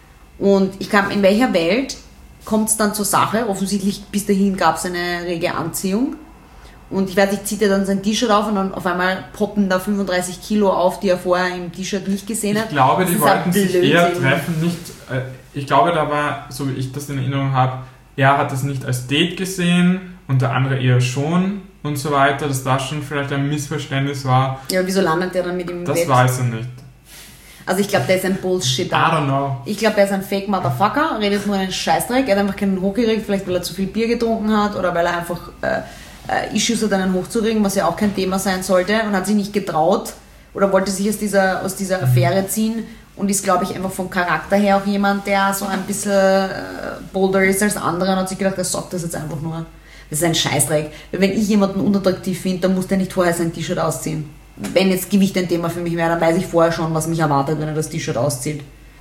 Und ich kann, in welcher Welt kommt es dann zur Sache? Offensichtlich bis dahin gab es eine rege Anziehung. Und ich weiß nicht, zieht er dann sein T-Shirt auf und dann auf einmal poppen da fünfunddreißig Kilo auf, die er vorher im T-Shirt nicht gesehen hat. Ich glaube, die wollten sich eher treffen, nicht, äh, ich glaube, da war, so wie ich das in Erinnerung habe, er hat es nicht als Date gesehen und der andere eher schon und so weiter, dass das schon vielleicht ein Missverständnis war. Ja, wieso landet der dann mit ihm im Das Bett? weiß er nicht. Also ich glaube, der ist ein Bullshit. I don't know. Ich glaube, er ist ein Fake Motherfucker, redet nur einen Scheißdreck, er hat einfach keinen hochgeregt, vielleicht weil er zu viel Bier getrunken hat oder weil er einfach äh, äh, Issues hat, einen hochzuregen, was ja auch kein Thema sein sollte und hat sich nicht getraut oder wollte sich aus dieser, aus dieser Affäre ziehen und ist, glaube ich, einfach vom Charakter her auch jemand, der so ein bisschen äh, bolder ist als andere und hat sich gedacht, er sagt das jetzt einfach nur. Das ist ein Scheißdreck. Wenn ich jemanden unattraktiv finde, dann muss der nicht vorher sein T-Shirt ausziehen. Wenn jetzt Gewicht ein Thema für mich wäre, dann weiß ich vorher schon, was mich erwartet, wenn er das T-Shirt auszieht.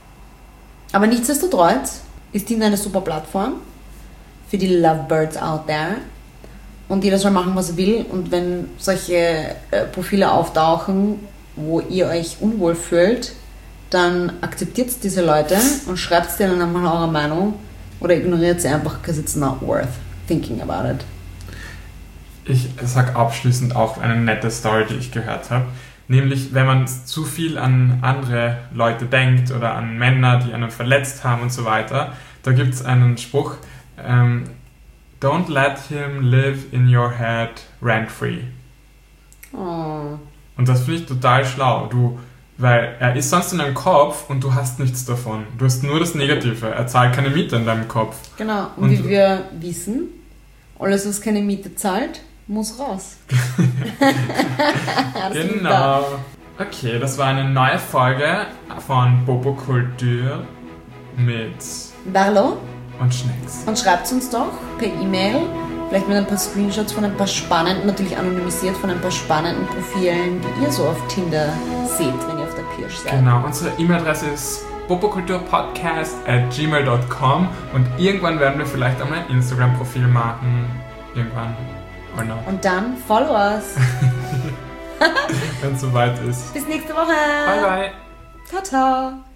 Aber nichtsdestotrotz ist Tinder eine super Plattform für die Lovebirds out there. Und jeder soll machen, was er will. Und wenn solche äh, Profile auftauchen, wo ihr euch unwohl fühlt, dann akzeptiert diese Leute und schreibt denen einmal eure Meinung oder ignoriert sie einfach, because it's not worth thinking about it. Ich sage abschließend auch eine nette Story, die ich gehört habe. Nämlich, wenn man zu viel an andere Leute denkt oder an Männer, die einen verletzt haben und so weiter, da gibt es einen Spruch, ähm, don't let him live in your head rent-free. Oh. Und das finde ich total schlau. Du, weil er ist sonst in deinem Kopf und du hast nichts davon. Du hast nur das Negative. Er zahlt keine Miete in deinem Kopf. Genau. Und, und wie wir wissen, alles, was keine Miete zahlt, muss raus. Genau. Okay, das war eine neue Folge von Popo Kultur mit Barlo und Schnecks. Und schreibt uns doch per E-Mail, vielleicht mit ein paar Screenshots von ein paar spannenden, natürlich anonymisiert, von ein paar spannenden Profilen, die ihr so auf Tinder seht, wenn ihr auf der Pirsch seid. Genau, unsere E-Mail-Adresse ist popokulturpodcast at gmail dot com und irgendwann werden wir vielleicht auch mal ein Instagram-Profil machen. Irgendwann. Or not. Und dann follow us. Wenn es soweit ist. Bis nächste Woche. Bye, bye. Ciao, ciao.